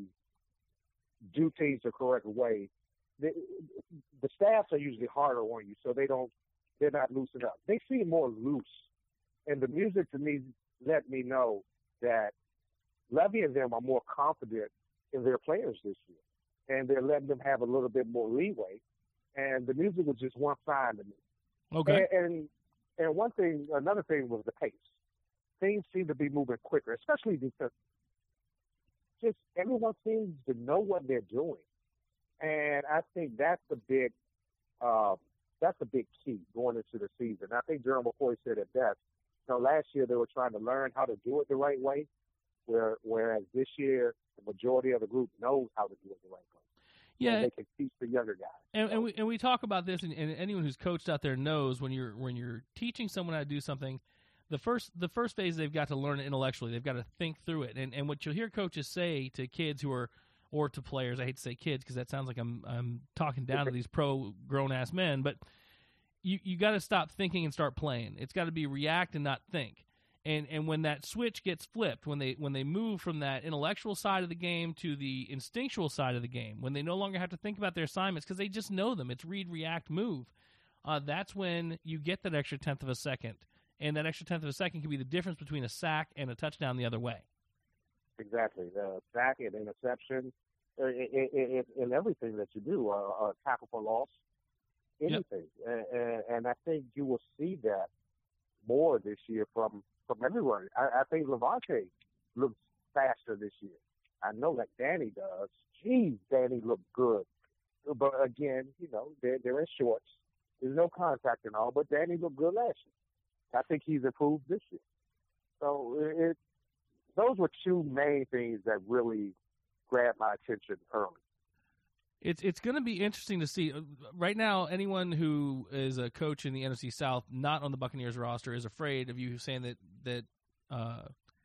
do things the correct way, the, the staffs are usually harder on you, so they don't, they're not loosened up. They seem more loose, and the music to me let me know that Levy and them are more confident in their players this year, and they're letting them have a little bit more leeway. And the music was just one sign to me. Okay. And, and and one thing, another thing was the pace. Things seem to be moving quicker, especially because just everyone seems to know what they're doing. And I think that's the big, uh, that's the big key going into the season. I think Jerome McCoy said it best. You know, last year they were trying to learn how to do it the right way, where, whereas this year the majority of the group knows how to do it the right way. Yeah, and they can teach the younger guys. and, and we and we talk about this, and, and anyone who's coached out there knows when you're when you're teaching someone how to do something, the first the first phase they've got to learn it intellectually. They've got to think through it, and and what you'll hear coaches say to kids who are or to players. I hate to say kids because that sounds like I'm I'm talking down to these pro grown ass men, but you you got to stop thinking and start playing. It's got to be react and not think. And and when that switch gets flipped, when they when they move from that intellectual side of the game to the instinctual side of the game, when they no longer have to think about their assignments because they just know them, it's read, react, move. Uh, that's when you get that extra tenth of a second, and that extra tenth of a second can be the difference between a sack and a touchdown the other way. Exactly, the sack and interception, in, in, in everything that you do, a uh, uh, tackle for loss, anything, yep. and, and, and I think you will see that more this year from. From everyone. I, I think Levante looks faster this year. I know that Danny does. Geez, Danny looked good. But again, you know, they're, they're in shorts. There's no contact and all, but Danny looked good last year. I think he's improved this year. So it, those were two main things that really grabbed my attention early. It's it's going to be interesting to see. Right now, anyone who is a coach in the N F C South, not on the Buccaneers roster, is afraid of you saying that that uh,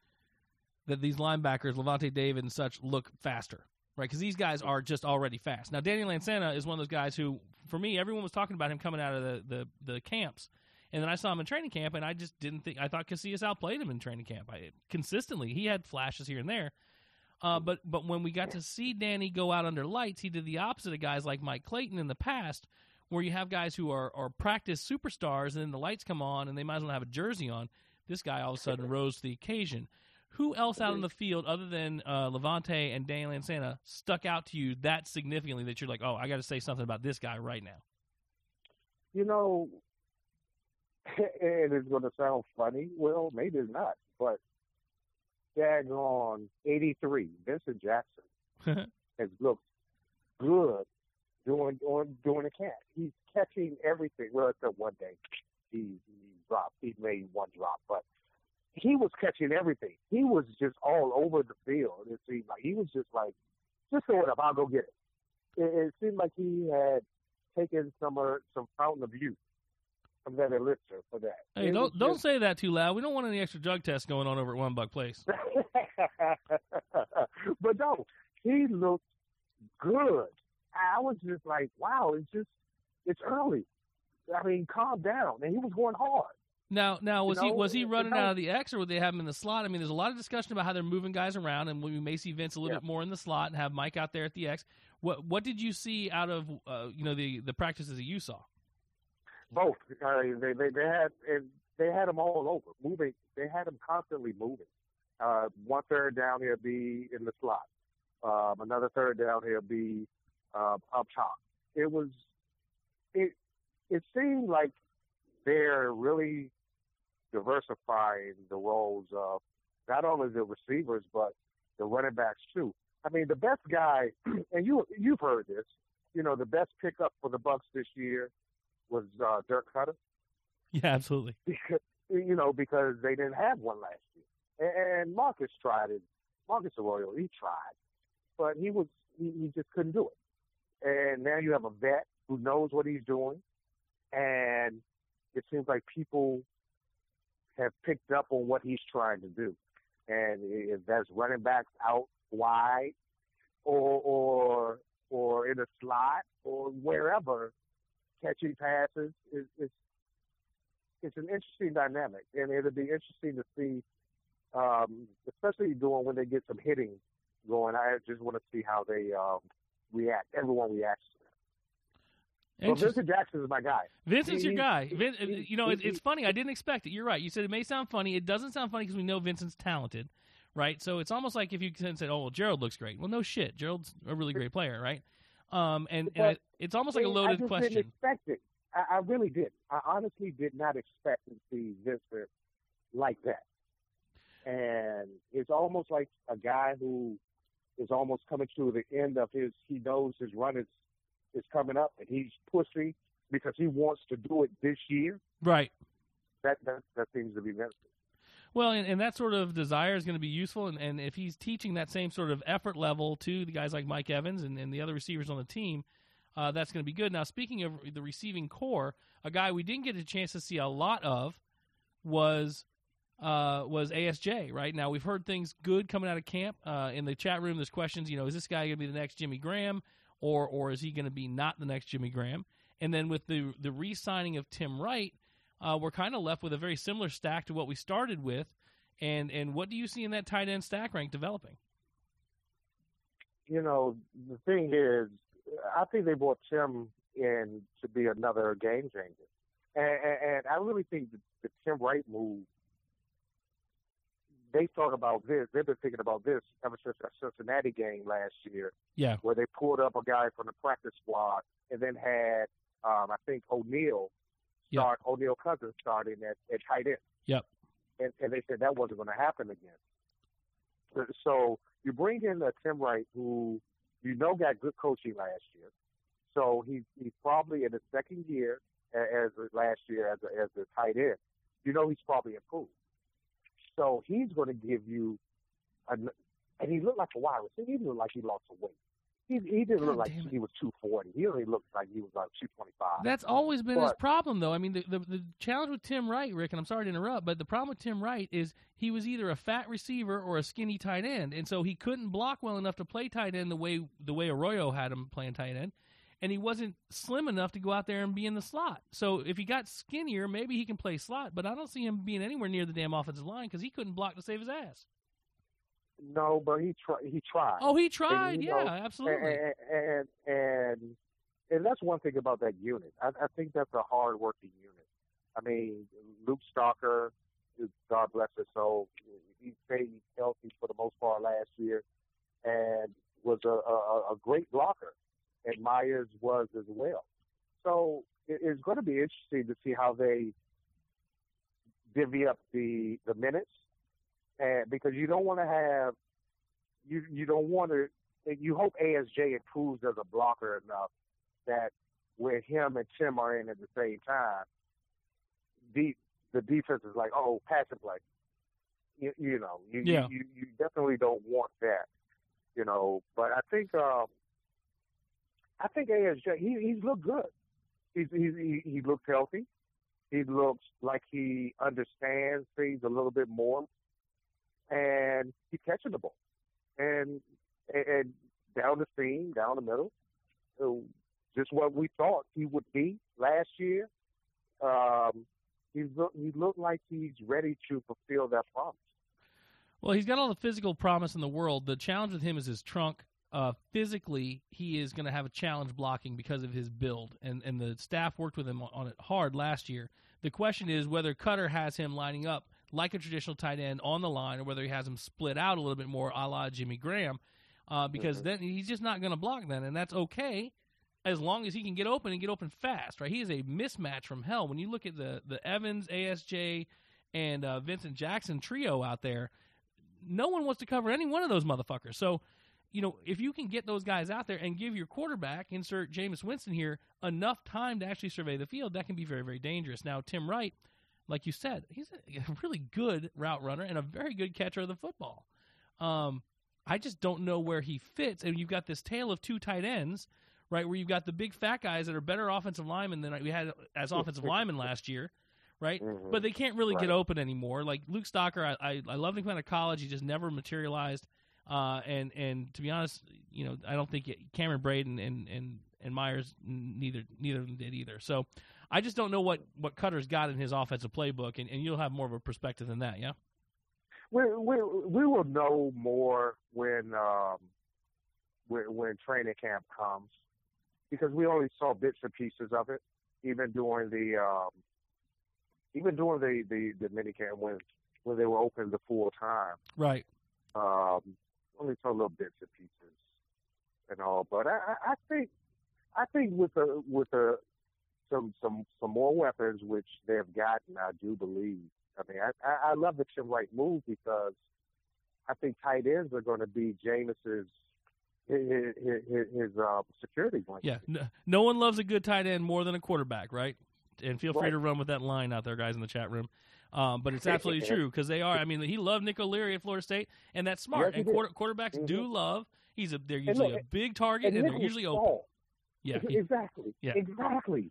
that these linebackers, Levante David and such, look faster, right? Because these guys are just already fast. Now, Danny Lansana is one of those guys who, for me, everyone was talking about him coming out of the, the, the camps, And then I saw him in training camp, and I just didn't think – I thought Casillas outplayed him in training camp. I, consistently. He had flashes here and there. Uh, but but when we got to see Danny go out under lights, he did the opposite of guys like Mike Clayton in the past, where you have guys who are, are practice superstars, and then the lights come on, and they might as well have a jersey on. This guy all of a sudden rose to the occasion. Who else out in the field other than uh, Levante and Danny Lansana stuck out to you that significantly that you're like, oh, I got to say something about this guy right now? You know, and it's going to sound funny. Well, maybe it's not, but daggone eighty-three, Vincent Jackson has looked good doing on doing the catch. He's catching everything. Well, except one day he, he dropped. He made one drop, but he was catching everything. He was just all over the field. It seemed like he was just like, just throw it up, I'll go get it. It, it seemed like he had taken some uh, some fountain of youth from that elixir for that. Hey, it don't don't just... say that too loud. We don't want any extra drug tests going on over at One Buck Place. But no, he looked good. I was just like, wow, it's just it's early. I mean, calm down. And he was going hard. Now, now was you know, he was he running you know, out of the X, or would they have him in the slot? I mean, there's a lot of discussion about how they're moving guys around, and we may see Vince a little yeah. bit more in the slot and have Mike out there at the X. What what did you see out of uh, you know the the practices that you saw? Both. Uh, they, they they had they had them all over moving. They had them constantly moving. Uh, one third down here be in the slot. Um, another third down here be uh, up top. It was it it seemed like they're really diversifying the roles of not only the receivers but the running backs too. I mean, the best guy, and you you've heard this, you know, the best pickup for the Bucs this year was uh, Dirk Cutter. Yeah, absolutely. Because, you know, because they didn't have one last year, and, and Marcus tried it. Marcus Arroyo, he tried, but he was he, he just couldn't do it. And now you have a vet who knows what he's doing, and it seems like people have picked up on what he's trying to do. And if that's running backs out wide or or or in a slot or wherever, catching passes is is it's an interesting dynamic. And it'll be interesting to see, um, especially doing when they get some hitting going. I just want to see how they um, react. Everyone reacts to that. Well, Vincent Jackson is my guy. Vincent's he, your guy. he, Vin, he, you know, he, it, it's funny. I didn't expect it. You're right. You said it may sound funny. It doesn't sound funny because we know Vincent's talented, right? So it's almost like if you said, "Oh, well, Gerald looks great." Well, no shit. Gerald's a really great player, right? Um, and, and it, it's almost like a loaded I just question. didn't expect it. I, I really did. I honestly did not expect to see Vincent like that. And it's almost like a guy who is almost coming to the end of his. He knows his run is is coming up, and he's pushing because he wants to do it this year. Right. That that, that seems to be Vincent. Well, and, and that sort of desire is going to be useful, and, and if he's teaching that same sort of effort level to the guys like Mike Evans and, and the other receivers on the team, uh, that's going to be good. Now, speaking of the receiving core, a guy we didn't get a chance to see a lot of was uh, was A S J, right? Now, we've heard things good coming out of camp. Uh, in the chat room, there's questions, you know, is this guy going to be the next Jimmy Graham, or or is he going to be not the next Jimmy Graham? And then with the, the re-signing of Tim Wright, Uh, we're kind of left with a very similar stack to what we started with. And and what do you see in that tight end stack rank developing? You know, the thing is, I think they brought Tim in to be another game changer. And, and, and I really think the, the Tim Wright move, they thought about this. They've been thinking about this ever since that Cincinnati game last year. Yeah. Where they pulled up a guy from the practice squad and then had, um, I think, O'Neal. Start yep. O'Neal Cousins starting at, at tight end. Yep. And, and they said that wasn't going to happen again. So you bring in a Tim Wright who you know got good coaching last year. So he's he's probably in his second year as, as last year as a, as a tight end. You know he's probably improved. So he's going to give you, a, and he looked like a wide receiver. He looked like he lost some weight. He, he didn't look God like he was two forty. He only looked like he was like two twenty-five. That's always been but, his problem, though. I mean, the, the the challenge with Tim Wright, Rick, and I'm sorry to interrupt, but the problem with Tim Wright is he was either a fat receiver or a skinny tight end, and so he couldn't block well enough to play tight end the way the way Arroyo had him playing tight end. and he wasn't slim enough to go out there and be in the slot. So if he got skinnier, maybe he can play slot, but I don't see him being anywhere near the damn offensive line because he couldn't block to save his ass. No, but he tried. He tried. Oh, he tried. And, yeah, know, absolutely. And, and and and that's one thing about that unit. I, I think that's a hard-working unit. I mean, Luke Stalker, God bless his soul, he stayed healthy for the most part last year, and was a, a, a great blocker, and Myers was as well. So it, it's going to be interesting to see how they divvy up the the minutes. And because you don't want to have, you you don't want to, you hope A S J improves as a blocker enough that where him and Tim are in at the same time, the the defense is like, oh, pass and play. You, you know, you, yeah. you you definitely don't want that, you know. But I think um, I think A S J he he's looked good. He's, he's he he looks healthy. He looks like he understands things a little bit more. And he's catching the ball, and, and down the seam, down the middle, so just what we thought he would be last year. Um, he's look, he looked like he's ready to fulfill that promise. Well, he's got all the physical promise in the world. The challenge with him is his trunk. Uh, physically, he is going to have a challenge blocking because of his build, and, and the staff worked with him on it hard last year. The question is whether Cutter has him lining up like a traditional tight end on the line, or whether he has him split out a little bit more a la Jimmy Graham, uh, because mm-hmm. then he's just not going to block then, and that's okay as long as he can get open and get open fast, right? He is a mismatch from hell. When you look at the, the Evans, A S J, and uh, Vincent Jackson trio out there, no one wants to cover any one of those motherfuckers. So, you know, if you can get those guys out there and give your quarterback, insert Jameis Winston here, enough time to actually survey the field, that can be very, very dangerous. Now, Tim Wright, like you said, he's a really good route runner and a very good catcher of the football. Um, I just don't know where he fits. And you've got this tale of two tight ends, right, where you've got the big fat guys that are better offensive linemen than we had as offensive linemen last year, right? Mm-hmm. But they can't really right. get open anymore. Like Luke Stalker, I, I, I loved him out of college. He just never materialized. Uh, and, and to be honest, you know, I don't think it, Cameron Braid and, and, and, and Myers, neither neither of them did either. So I just don't know what, what Cutter's got in his offensive playbook, and, and you'll have more of a perspective than that, yeah? We we we will know more when um when, when training camp comes, because we only saw bits and pieces of it, even during the um, even during the, the, the mini camp when when they were open the full time. Right. Um, only saw little bits and pieces and all, but I, I think I think with a with a some some some more weapons which they've gotten, I do believe. I mean, I I love the Tim Wright move because I think tight ends are going to be Jameis's his his, his uh, security blanket. Yeah, no, no one loves a good tight end more than a quarterback, right? And feel free right. to run with that line out there, guys, in the chat room. Um, but it's absolutely true because they are. I mean, he loved Nick O'Leary at Florida State, and that's smart. Yes, and quarter, quarterbacks mm-hmm. do love. He's a. They're usually look, a big target, and, and, and they're usually small. open. Yeah, he, exactly. Yeah, exactly.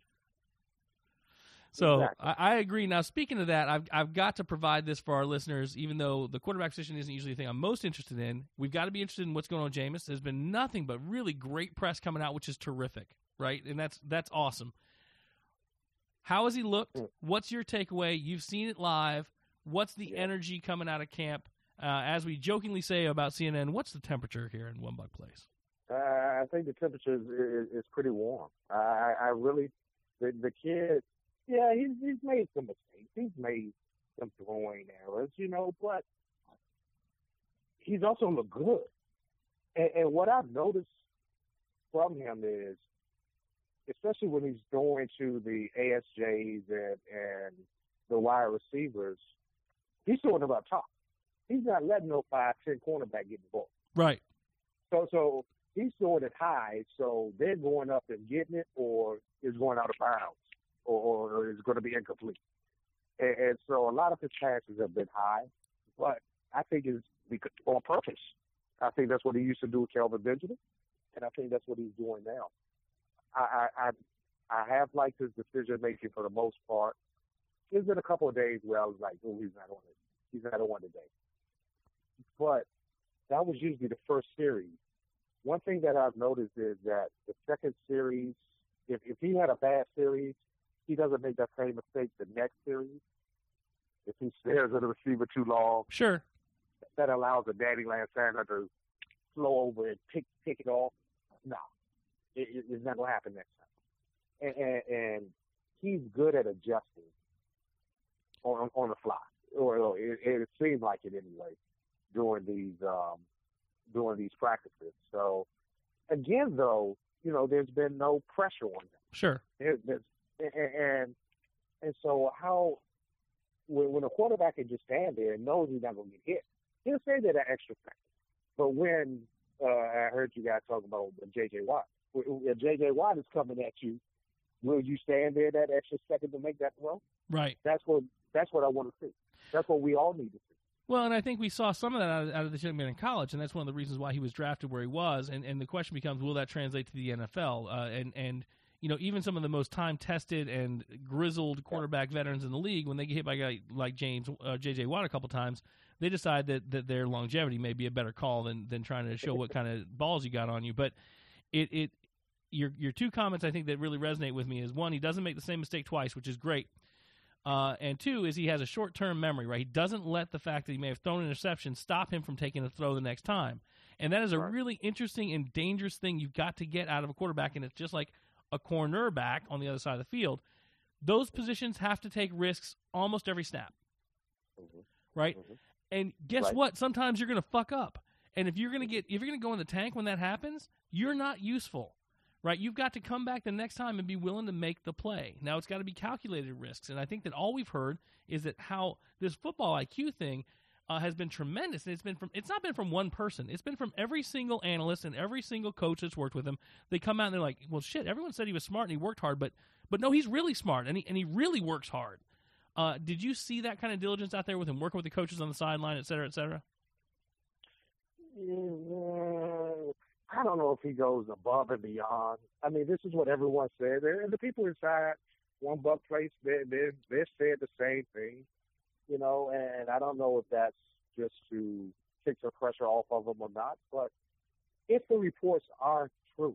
So exactly. I, I agree. Now, speaking of that, I've I've got to provide this for our listeners, even though the quarterback position isn't usually the thing I'm most interested in. We've got to be interested in what's going on with Jameis. There's been nothing but really great press coming out, which is terrific, right? And that's that's awesome. How has he looked? What's your takeaway? You've seen it live. What's the yeah. energy coming out of camp? Uh, as we jokingly say about C N N, what's the temperature here in One Buck Place? Uh, I think the temperature is, is, is pretty warm. I, I really, the, the kid, yeah, he's, he's made some mistakes. He's made some throwing errors, you know, but he's also looked good. And, and what I've noticed from him is, especially when he's going to the A S Js and, and the wide receivers, he's throwing them up top. He's not letting no five, ten cornerback get the ball. Right. So, so he's throwing it high, so they're going up and getting it, or it's going out of bounds, or, or it's going to be incomplete. And, and so a lot of his passes have been high, but I think it's because, on purpose. I think that's what he used to do with Kelvin Benjamin, and I think that's what he's doing now. I, I, I have liked his decision making for the most part. There's been a couple of days where I was like, "Oh, he's not on it. He's not on today." But that was usually the first series one thing that I've noticed is that the second series, if if he had a bad series, he doesn't make that same mistake the next series. If he stares at the receiver too long, Sure. that allows a Danny Lansander to slow over and pick pick it off. No, it, it, it's not going to happen next time. And, and, and he's good at adjusting on on the fly, or, or it, it seems like it anyway during these um, during these practices. So again, though, you know, there's been no pressure on him. Sure. There, there's, and, and and so how when, when a quarterback can just stand there and knows he's not going to get hit, he'll say that an extra second. But when uh, I heard you guys talking about J J Watt, when J J Watt is coming at you, will you stand there that extra second to make that throw? Right. That's what that's what I want to see. That's what we all need to see. Well, and I think we saw some of that out of, out of this young man in college, and that's one of the reasons why he was drafted where he was. And, and the question becomes, will that translate to the N F L? Uh, and and you know, even some of the most time-tested and grizzled quarterback veterans in the league, when they get hit by a guy like James uh, J J Watt a couple times, they decide that, that their longevity may be a better call than than trying to show what kind of balls you got on you. But it it your your two comments I think that really resonate with me is, one, he doesn't make the same mistake twice, which is great. Uh, and two is he has a short-term memory, right? He doesn't let the fact that he may have thrown an interception stop him from taking a throw the next time. And that is a Right. really interesting and dangerous thing you've got to get out of a quarterback, and it's just like a cornerback on the other side of the field. Those positions have to take risks almost every snap, Mm-hmm. right? Mhm. And guess Right. what? Sometimes you're going to fuck up. And if you're going to get if you're going to go in the tank when that happens, you're not useful. Right, you've got to come back the next time and be willing to make the play. Now, it's got to be calculated risks, and I think that all we've heard is that how this football I Q thing uh, has been tremendous, and it's been from it's not been from one person. It's been from every single analyst and every single coach that's worked with him. They come out and they're like, "Well, shit, everyone said he was smart and he worked hard, but but no, he's really smart and he and he really works hard." Uh, did you see that kind of diligence out there with him working with the coaches on the sideline, et cetera, et cetera? Mm, I don't know if he goes above and beyond. I mean, this is what everyone said. And the people inside One Buck Place, they they they said the same thing, you know. And I don't know if that's just to take some pressure off of them or not. But if the reports are true,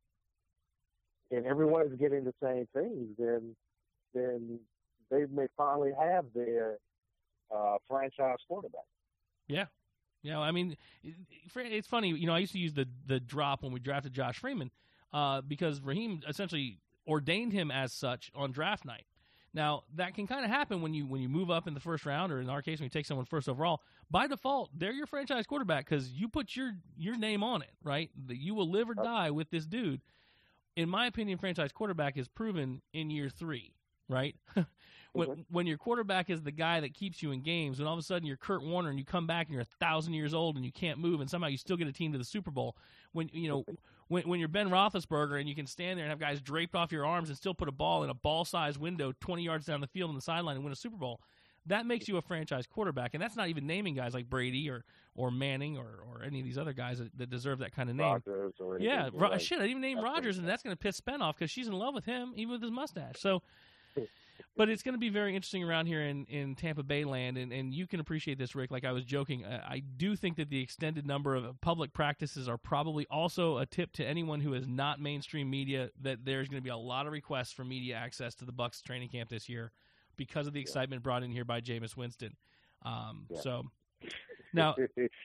and everyone is getting the same things, then then they may finally have their uh, franchise quarterback. Yeah. You know, I mean, it's funny. You know, I used to use the the drop when we drafted Josh Freeman uh, because Raheem essentially ordained him as such on draft night. Now, that can kind of happen when you when you move up in the first round, or in our case, when you take someone first overall. By default, they're your franchise quarterback because you put your your name on it, right? That you will live or die with this dude. In my opinion, franchise quarterback is proven in year three, right? When, Mm-hmm. when your quarterback is the guy that keeps you in games, and all of a sudden you're Kurt Warner and you come back and you're a thousand years old and you can't move, and somehow you still get a team to the Super Bowl. When you know when when you're Ben Roethlisberger and you can stand there and have guys draped off your arms and still put a ball in a ball-sized window twenty yards down the field on the sideline and win a Super Bowl, that makes you a franchise quarterback. And that's not even naming guys like Brady or or Manning or, or any of these other guys that, that deserve that kind of name. Rodgers or Yeah, anything, Ro- right? shit, I didn't even name That's Rodgers, and that's going to piss Ben off because she's in love with him, even with his mustache. So, but it's going to be very interesting around here in, in Tampa Bay land, and, and you can appreciate this, Rick. Like I was joking, I, I do think that the extended number of public practices are probably also a tip to anyone who is not mainstream media that there's going to be a lot of requests for media access to the Bucs training camp this year because of the excitement brought in here by Jameis Winston. Um, Yeah. So now, it, it,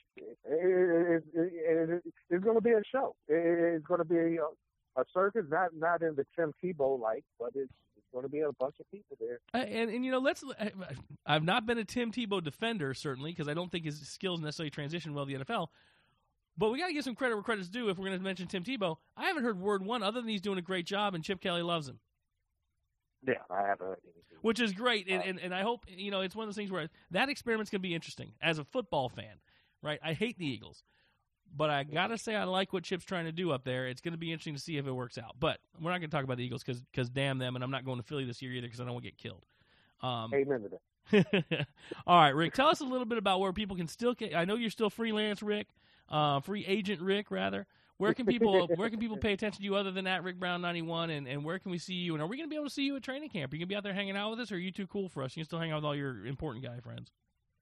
it, it, it, it's going to be a show. It, it's going to be a, a circus, not not in the Tim Tebow like, but it's, it's going to be a bunch of people there. Uh, and, and, you know, let's. I've not been a Tim Tebow defender, certainly, because I don't think his skills necessarily transition well to the N F L. But we got to give some credit where credit's due if we're going to mention Tim Tebow. I haven't heard word one other than he's doing a great job and Chip Kelly loves him, Yeah, I haven't heard anything. which is great. And, and, and I hope, you know, it's one of those things where that experiment's going to be interesting as a football fan, right? I hate the Eagles. But I got to say I like what Chip's trying to do up there. It's going to be interesting to see if it works out. But we're not going to talk about the Eagles because damn them, and I'm not going to Philly this year either because I don't want to get killed. Um, Amen to that. All right, Rick, tell us a little bit about where people can still get, I know you're still freelance, Rick, uh, free agent Rick, rather. Where can people where can people pay attention to you other than at Rick Brown ninety-one, and, and where can we see you? And are we going to be able to see you at training camp? Are you going to be out there hanging out with us, or are you too cool for us? You can still hang out with all your important guy friends?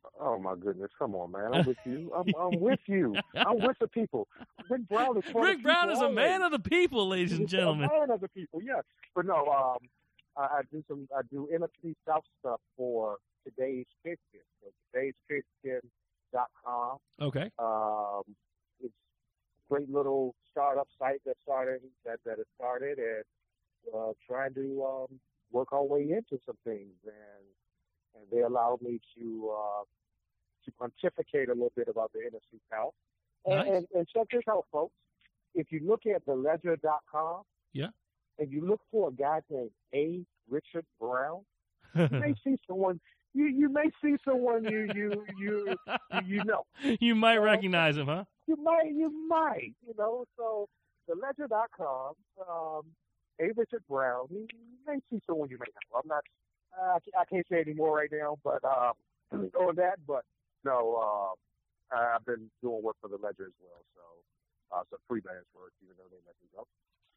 Oh my goodness! Come on, man. I'm with you. I'm, I'm with you. I'm with the people. Rick Brown is for Rick the Brown people is a always. man of the people, ladies and He's gentlemen. a man of the people. Yes, but no. Um, I, I do some. I do N F C South stuff for Today's Pigskin. So today's pigskin dot com. Okay. Um, it's a great little startup site that started that that has started and uh, trying to um, work our way into some things and. And they allowed me to uh, to pontificate a little bit about the N F C South. And, Nice. and, and check this out, folks. If you look at the ledger dot com, Yeah. and you look for a guy named A. Richard Brown, you may see someone. You you may see someone you you you you, you know. You might recognize him, huh? You might you might you know. So the ledger dot com, um, A. Richard Brown. You, you may see someone you may know. I'm not. Uh, I can't say any more right now, but uh, on that. But no, uh, I've been doing work for the Ledger as well, so uh, some freelance work, even though they let me go.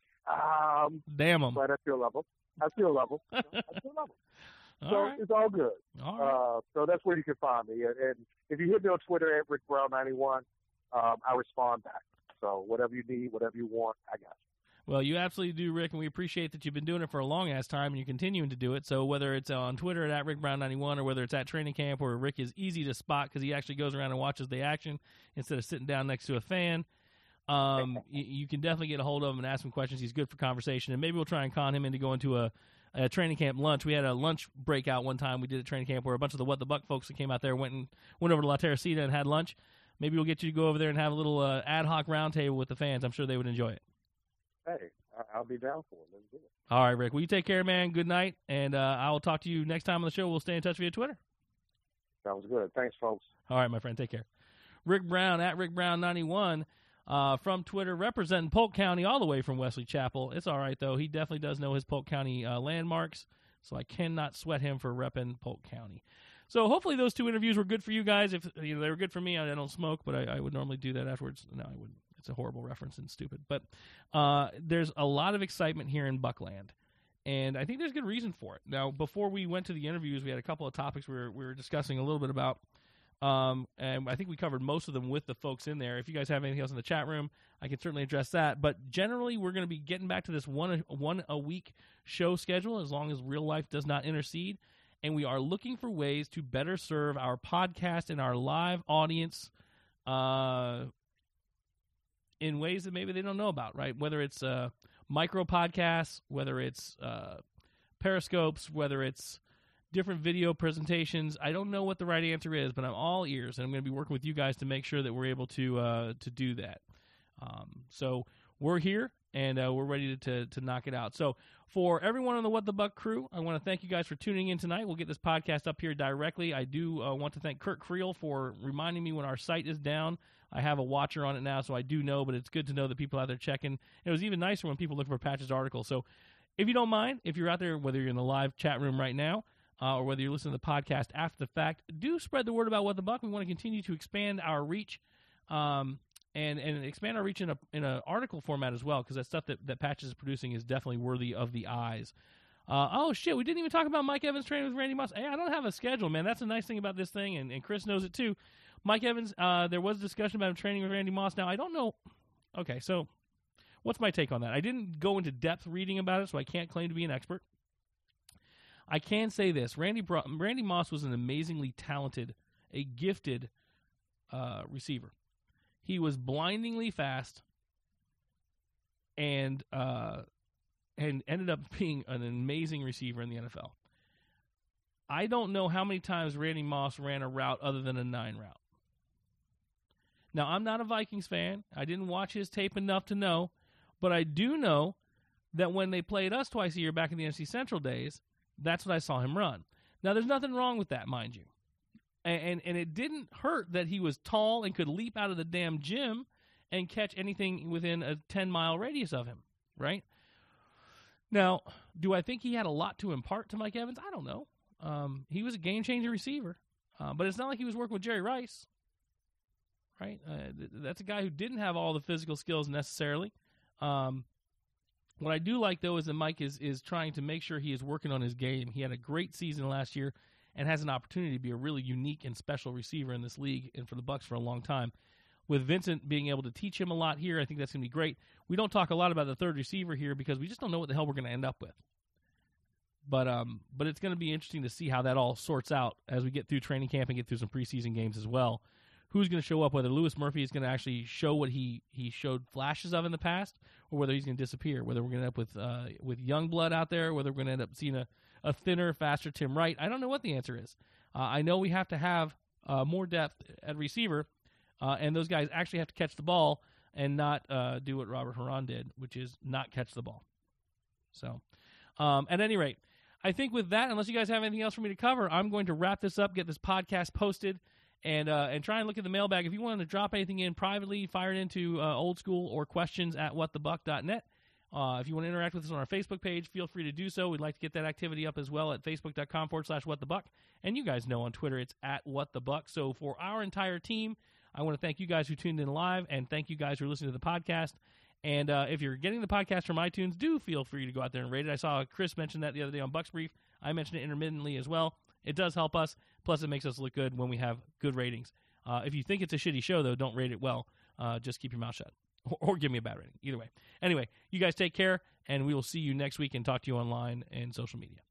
Um, Damn him. but I still love them. I still love them. I still love them. All So right. it's all good. All right. Uh, so that's where you can find me. And, and if you hit me on Twitter at Rick Brown ninety-one, um, I respond back. So whatever you need, whatever you want, I got you. Well, you absolutely do, Rick, and we appreciate that you've been doing it for a long-ass time, and you're continuing to do it. So whether it's on Twitter at, at Rick Brown ninety-one or whether it's at training camp where Rick is easy to spot because he actually goes around and watches the action instead of sitting down next to a fan, um, you, you can definitely get a hold of him and ask him questions. He's good for conversation, and maybe we'll try and con him into going to a, a training camp lunch. We had a lunch breakout one time we did at training camp where a bunch of the What the Buck folks that came out there went and went over to La Teresita and had lunch. Maybe we'll get you to go over there and have a little uh, ad hoc roundtable with the fans. I'm sure they would enjoy it. Hey, I'll be down for it. Let's do it. All right, Rick. Well, you take care, man. Good night, and uh, I will talk to you next time on the show. We'll stay in touch via Twitter. Sounds good. Thanks, folks. All right, my friend. Take care. Rick Brown, at Rick Brown ninety-one, uh, from Twitter, representing Polk County all the way from Wesley Chapel. It's all right, though. He definitely does know his Polk County uh, landmarks, so I cannot sweat him for repping Polk County. So hopefully those two interviews were good for you guys. If you know, they were good for me, I, I don't smoke, but I, I would normally do that afterwards. No, I wouldn't. It's a horrible reference and stupid. But uh, there's a lot of excitement here in Buckland, and I think there's good reason for it. Now, before we went to the interviews, we had a couple of topics we were, we were discussing a little bit about, um, and I think we covered most of them with the folks in there. If you guys have anything else in the chat room, I can certainly address that. But generally, we're going to be getting back to this one a, one a week show schedule as long as real life does not intercede. And we are looking for ways to better serve our podcast and our live audience uh, in ways that maybe they don't know about, right? Whether it's uh, micro podcasts, whether it's uh, periscopes, whether it's different video presentations. I don't know what the right answer is, but I'm all ears, and I'm going to be working with you guys to make sure that we're able to uh, to do that. Um, so we're here, and uh, we're ready to, to to knock it out. So for everyone on the What the Buck crew, I want to thank you guys for tuning in tonight. We'll get this podcast up here directly. I do uh, want to thank Kurt Creel for reminding me when our site is down. I have a watcher on it now, so I do know, but it's good to know that people out there checking. It was even nicer when people look for Patch's article. So if you don't mind, if you're out there, whether you're in the live chat room right now uh, or whether you're listening to the podcast after the fact, do spread the word about What the Buck. We want to continue to expand our reach um, and, and expand our reach in a in an article format as well, because that stuff that, that Patches is producing is definitely worthy of the eyes. Uh, oh, shit, we didn't even talk about Mike Evans training with Randy Moss. Hey, I don't have a schedule, man. That's a nice thing about this thing, and, and Chris knows it too. Mike Evans, uh, there was a discussion about him training with Randy Moss. Now, I don't know. Okay, so what's my take on that? I didn't go into depth reading about it, so I can't claim to be an expert. I can say this. Randy Bro- Randy Moss was an amazingly talented, a gifted uh, receiver. He was blindingly fast and uh, and ended up being an amazing receiver in the N F L. I don't know how many times Randy Moss ran a route other than a nine route. Now, I'm not a Vikings fan. I didn't watch his tape enough to know, but I do know that when they played us twice a year back in the N F C Central days, that's what I saw him run. Now, there's nothing wrong with that, mind you. And, and, and it didn't hurt that he was tall and could leap out of the damn gym and catch anything within a ten-mile radius of him, right? Now, do I think he had a lot to impart to Mike Evans? I don't know. Um, he was a game-changing receiver, uh, but it's not like he was working with Jerry Rice, right? Uh, th- that's a guy who didn't have all the physical skills necessarily. Um, what I do like, though, is that Mike is is trying to make sure he is working on his game. He had a great season last year, and has an opportunity to be a really unique and special receiver in this league and for the Bucs for a long time. With Vincent being able to teach him a lot here, I think that's going to be great. We don't talk a lot about the third receiver here because we just don't know what the hell we're going to end up with. But um, but it's going to be interesting to see how that all sorts out as we get through training camp and get through some preseason games as well. Who's going to show up, whether Louis Murphy is going to actually show what he, he showed flashes of in the past, or whether he's going to disappear, whether we're going to end up with uh, with young blood out there, whether we're going to end up seeing a, a thinner, faster Tim Wright. I don't know what the answer is. Uh, I know we have to have uh, more depth at receiver, uh, and those guys actually have to catch the ball and not uh, do what Robert Huron did, which is not catch the ball. So, um, at any rate, I think with that, unless you guys have anything else for me to cover, I'm going to wrap this up, get this podcast posted, and uh, and try and look at the mailbag. If you want to drop anything in privately, fire it into uh, old school or questions at what the buck dot net. Uh, if you want to interact with us on our Facebook page, feel free to do so. We'd like to get that activity up as well at facebook.com forward slash whatthebuck. And you guys know on Twitter it's at whatthebuck. So for our entire team, I want to thank you guys who tuned in live, and thank you guys who are listening to the podcast. And uh, if you're getting the podcast from iTunes, do feel free to go out there and rate it. I saw Chris mention that the other day on Bucks Brief. I mentioned it intermittently as well. It does help us. Plus, it makes us look good when we have good ratings. Uh, if you think it's a shitty show, though, don't rate it well. Uh, just keep your mouth shut. Or, or give me a bad rating. Either way. Anyway, you guys take care, and we will see you next week and talk to you online and social media.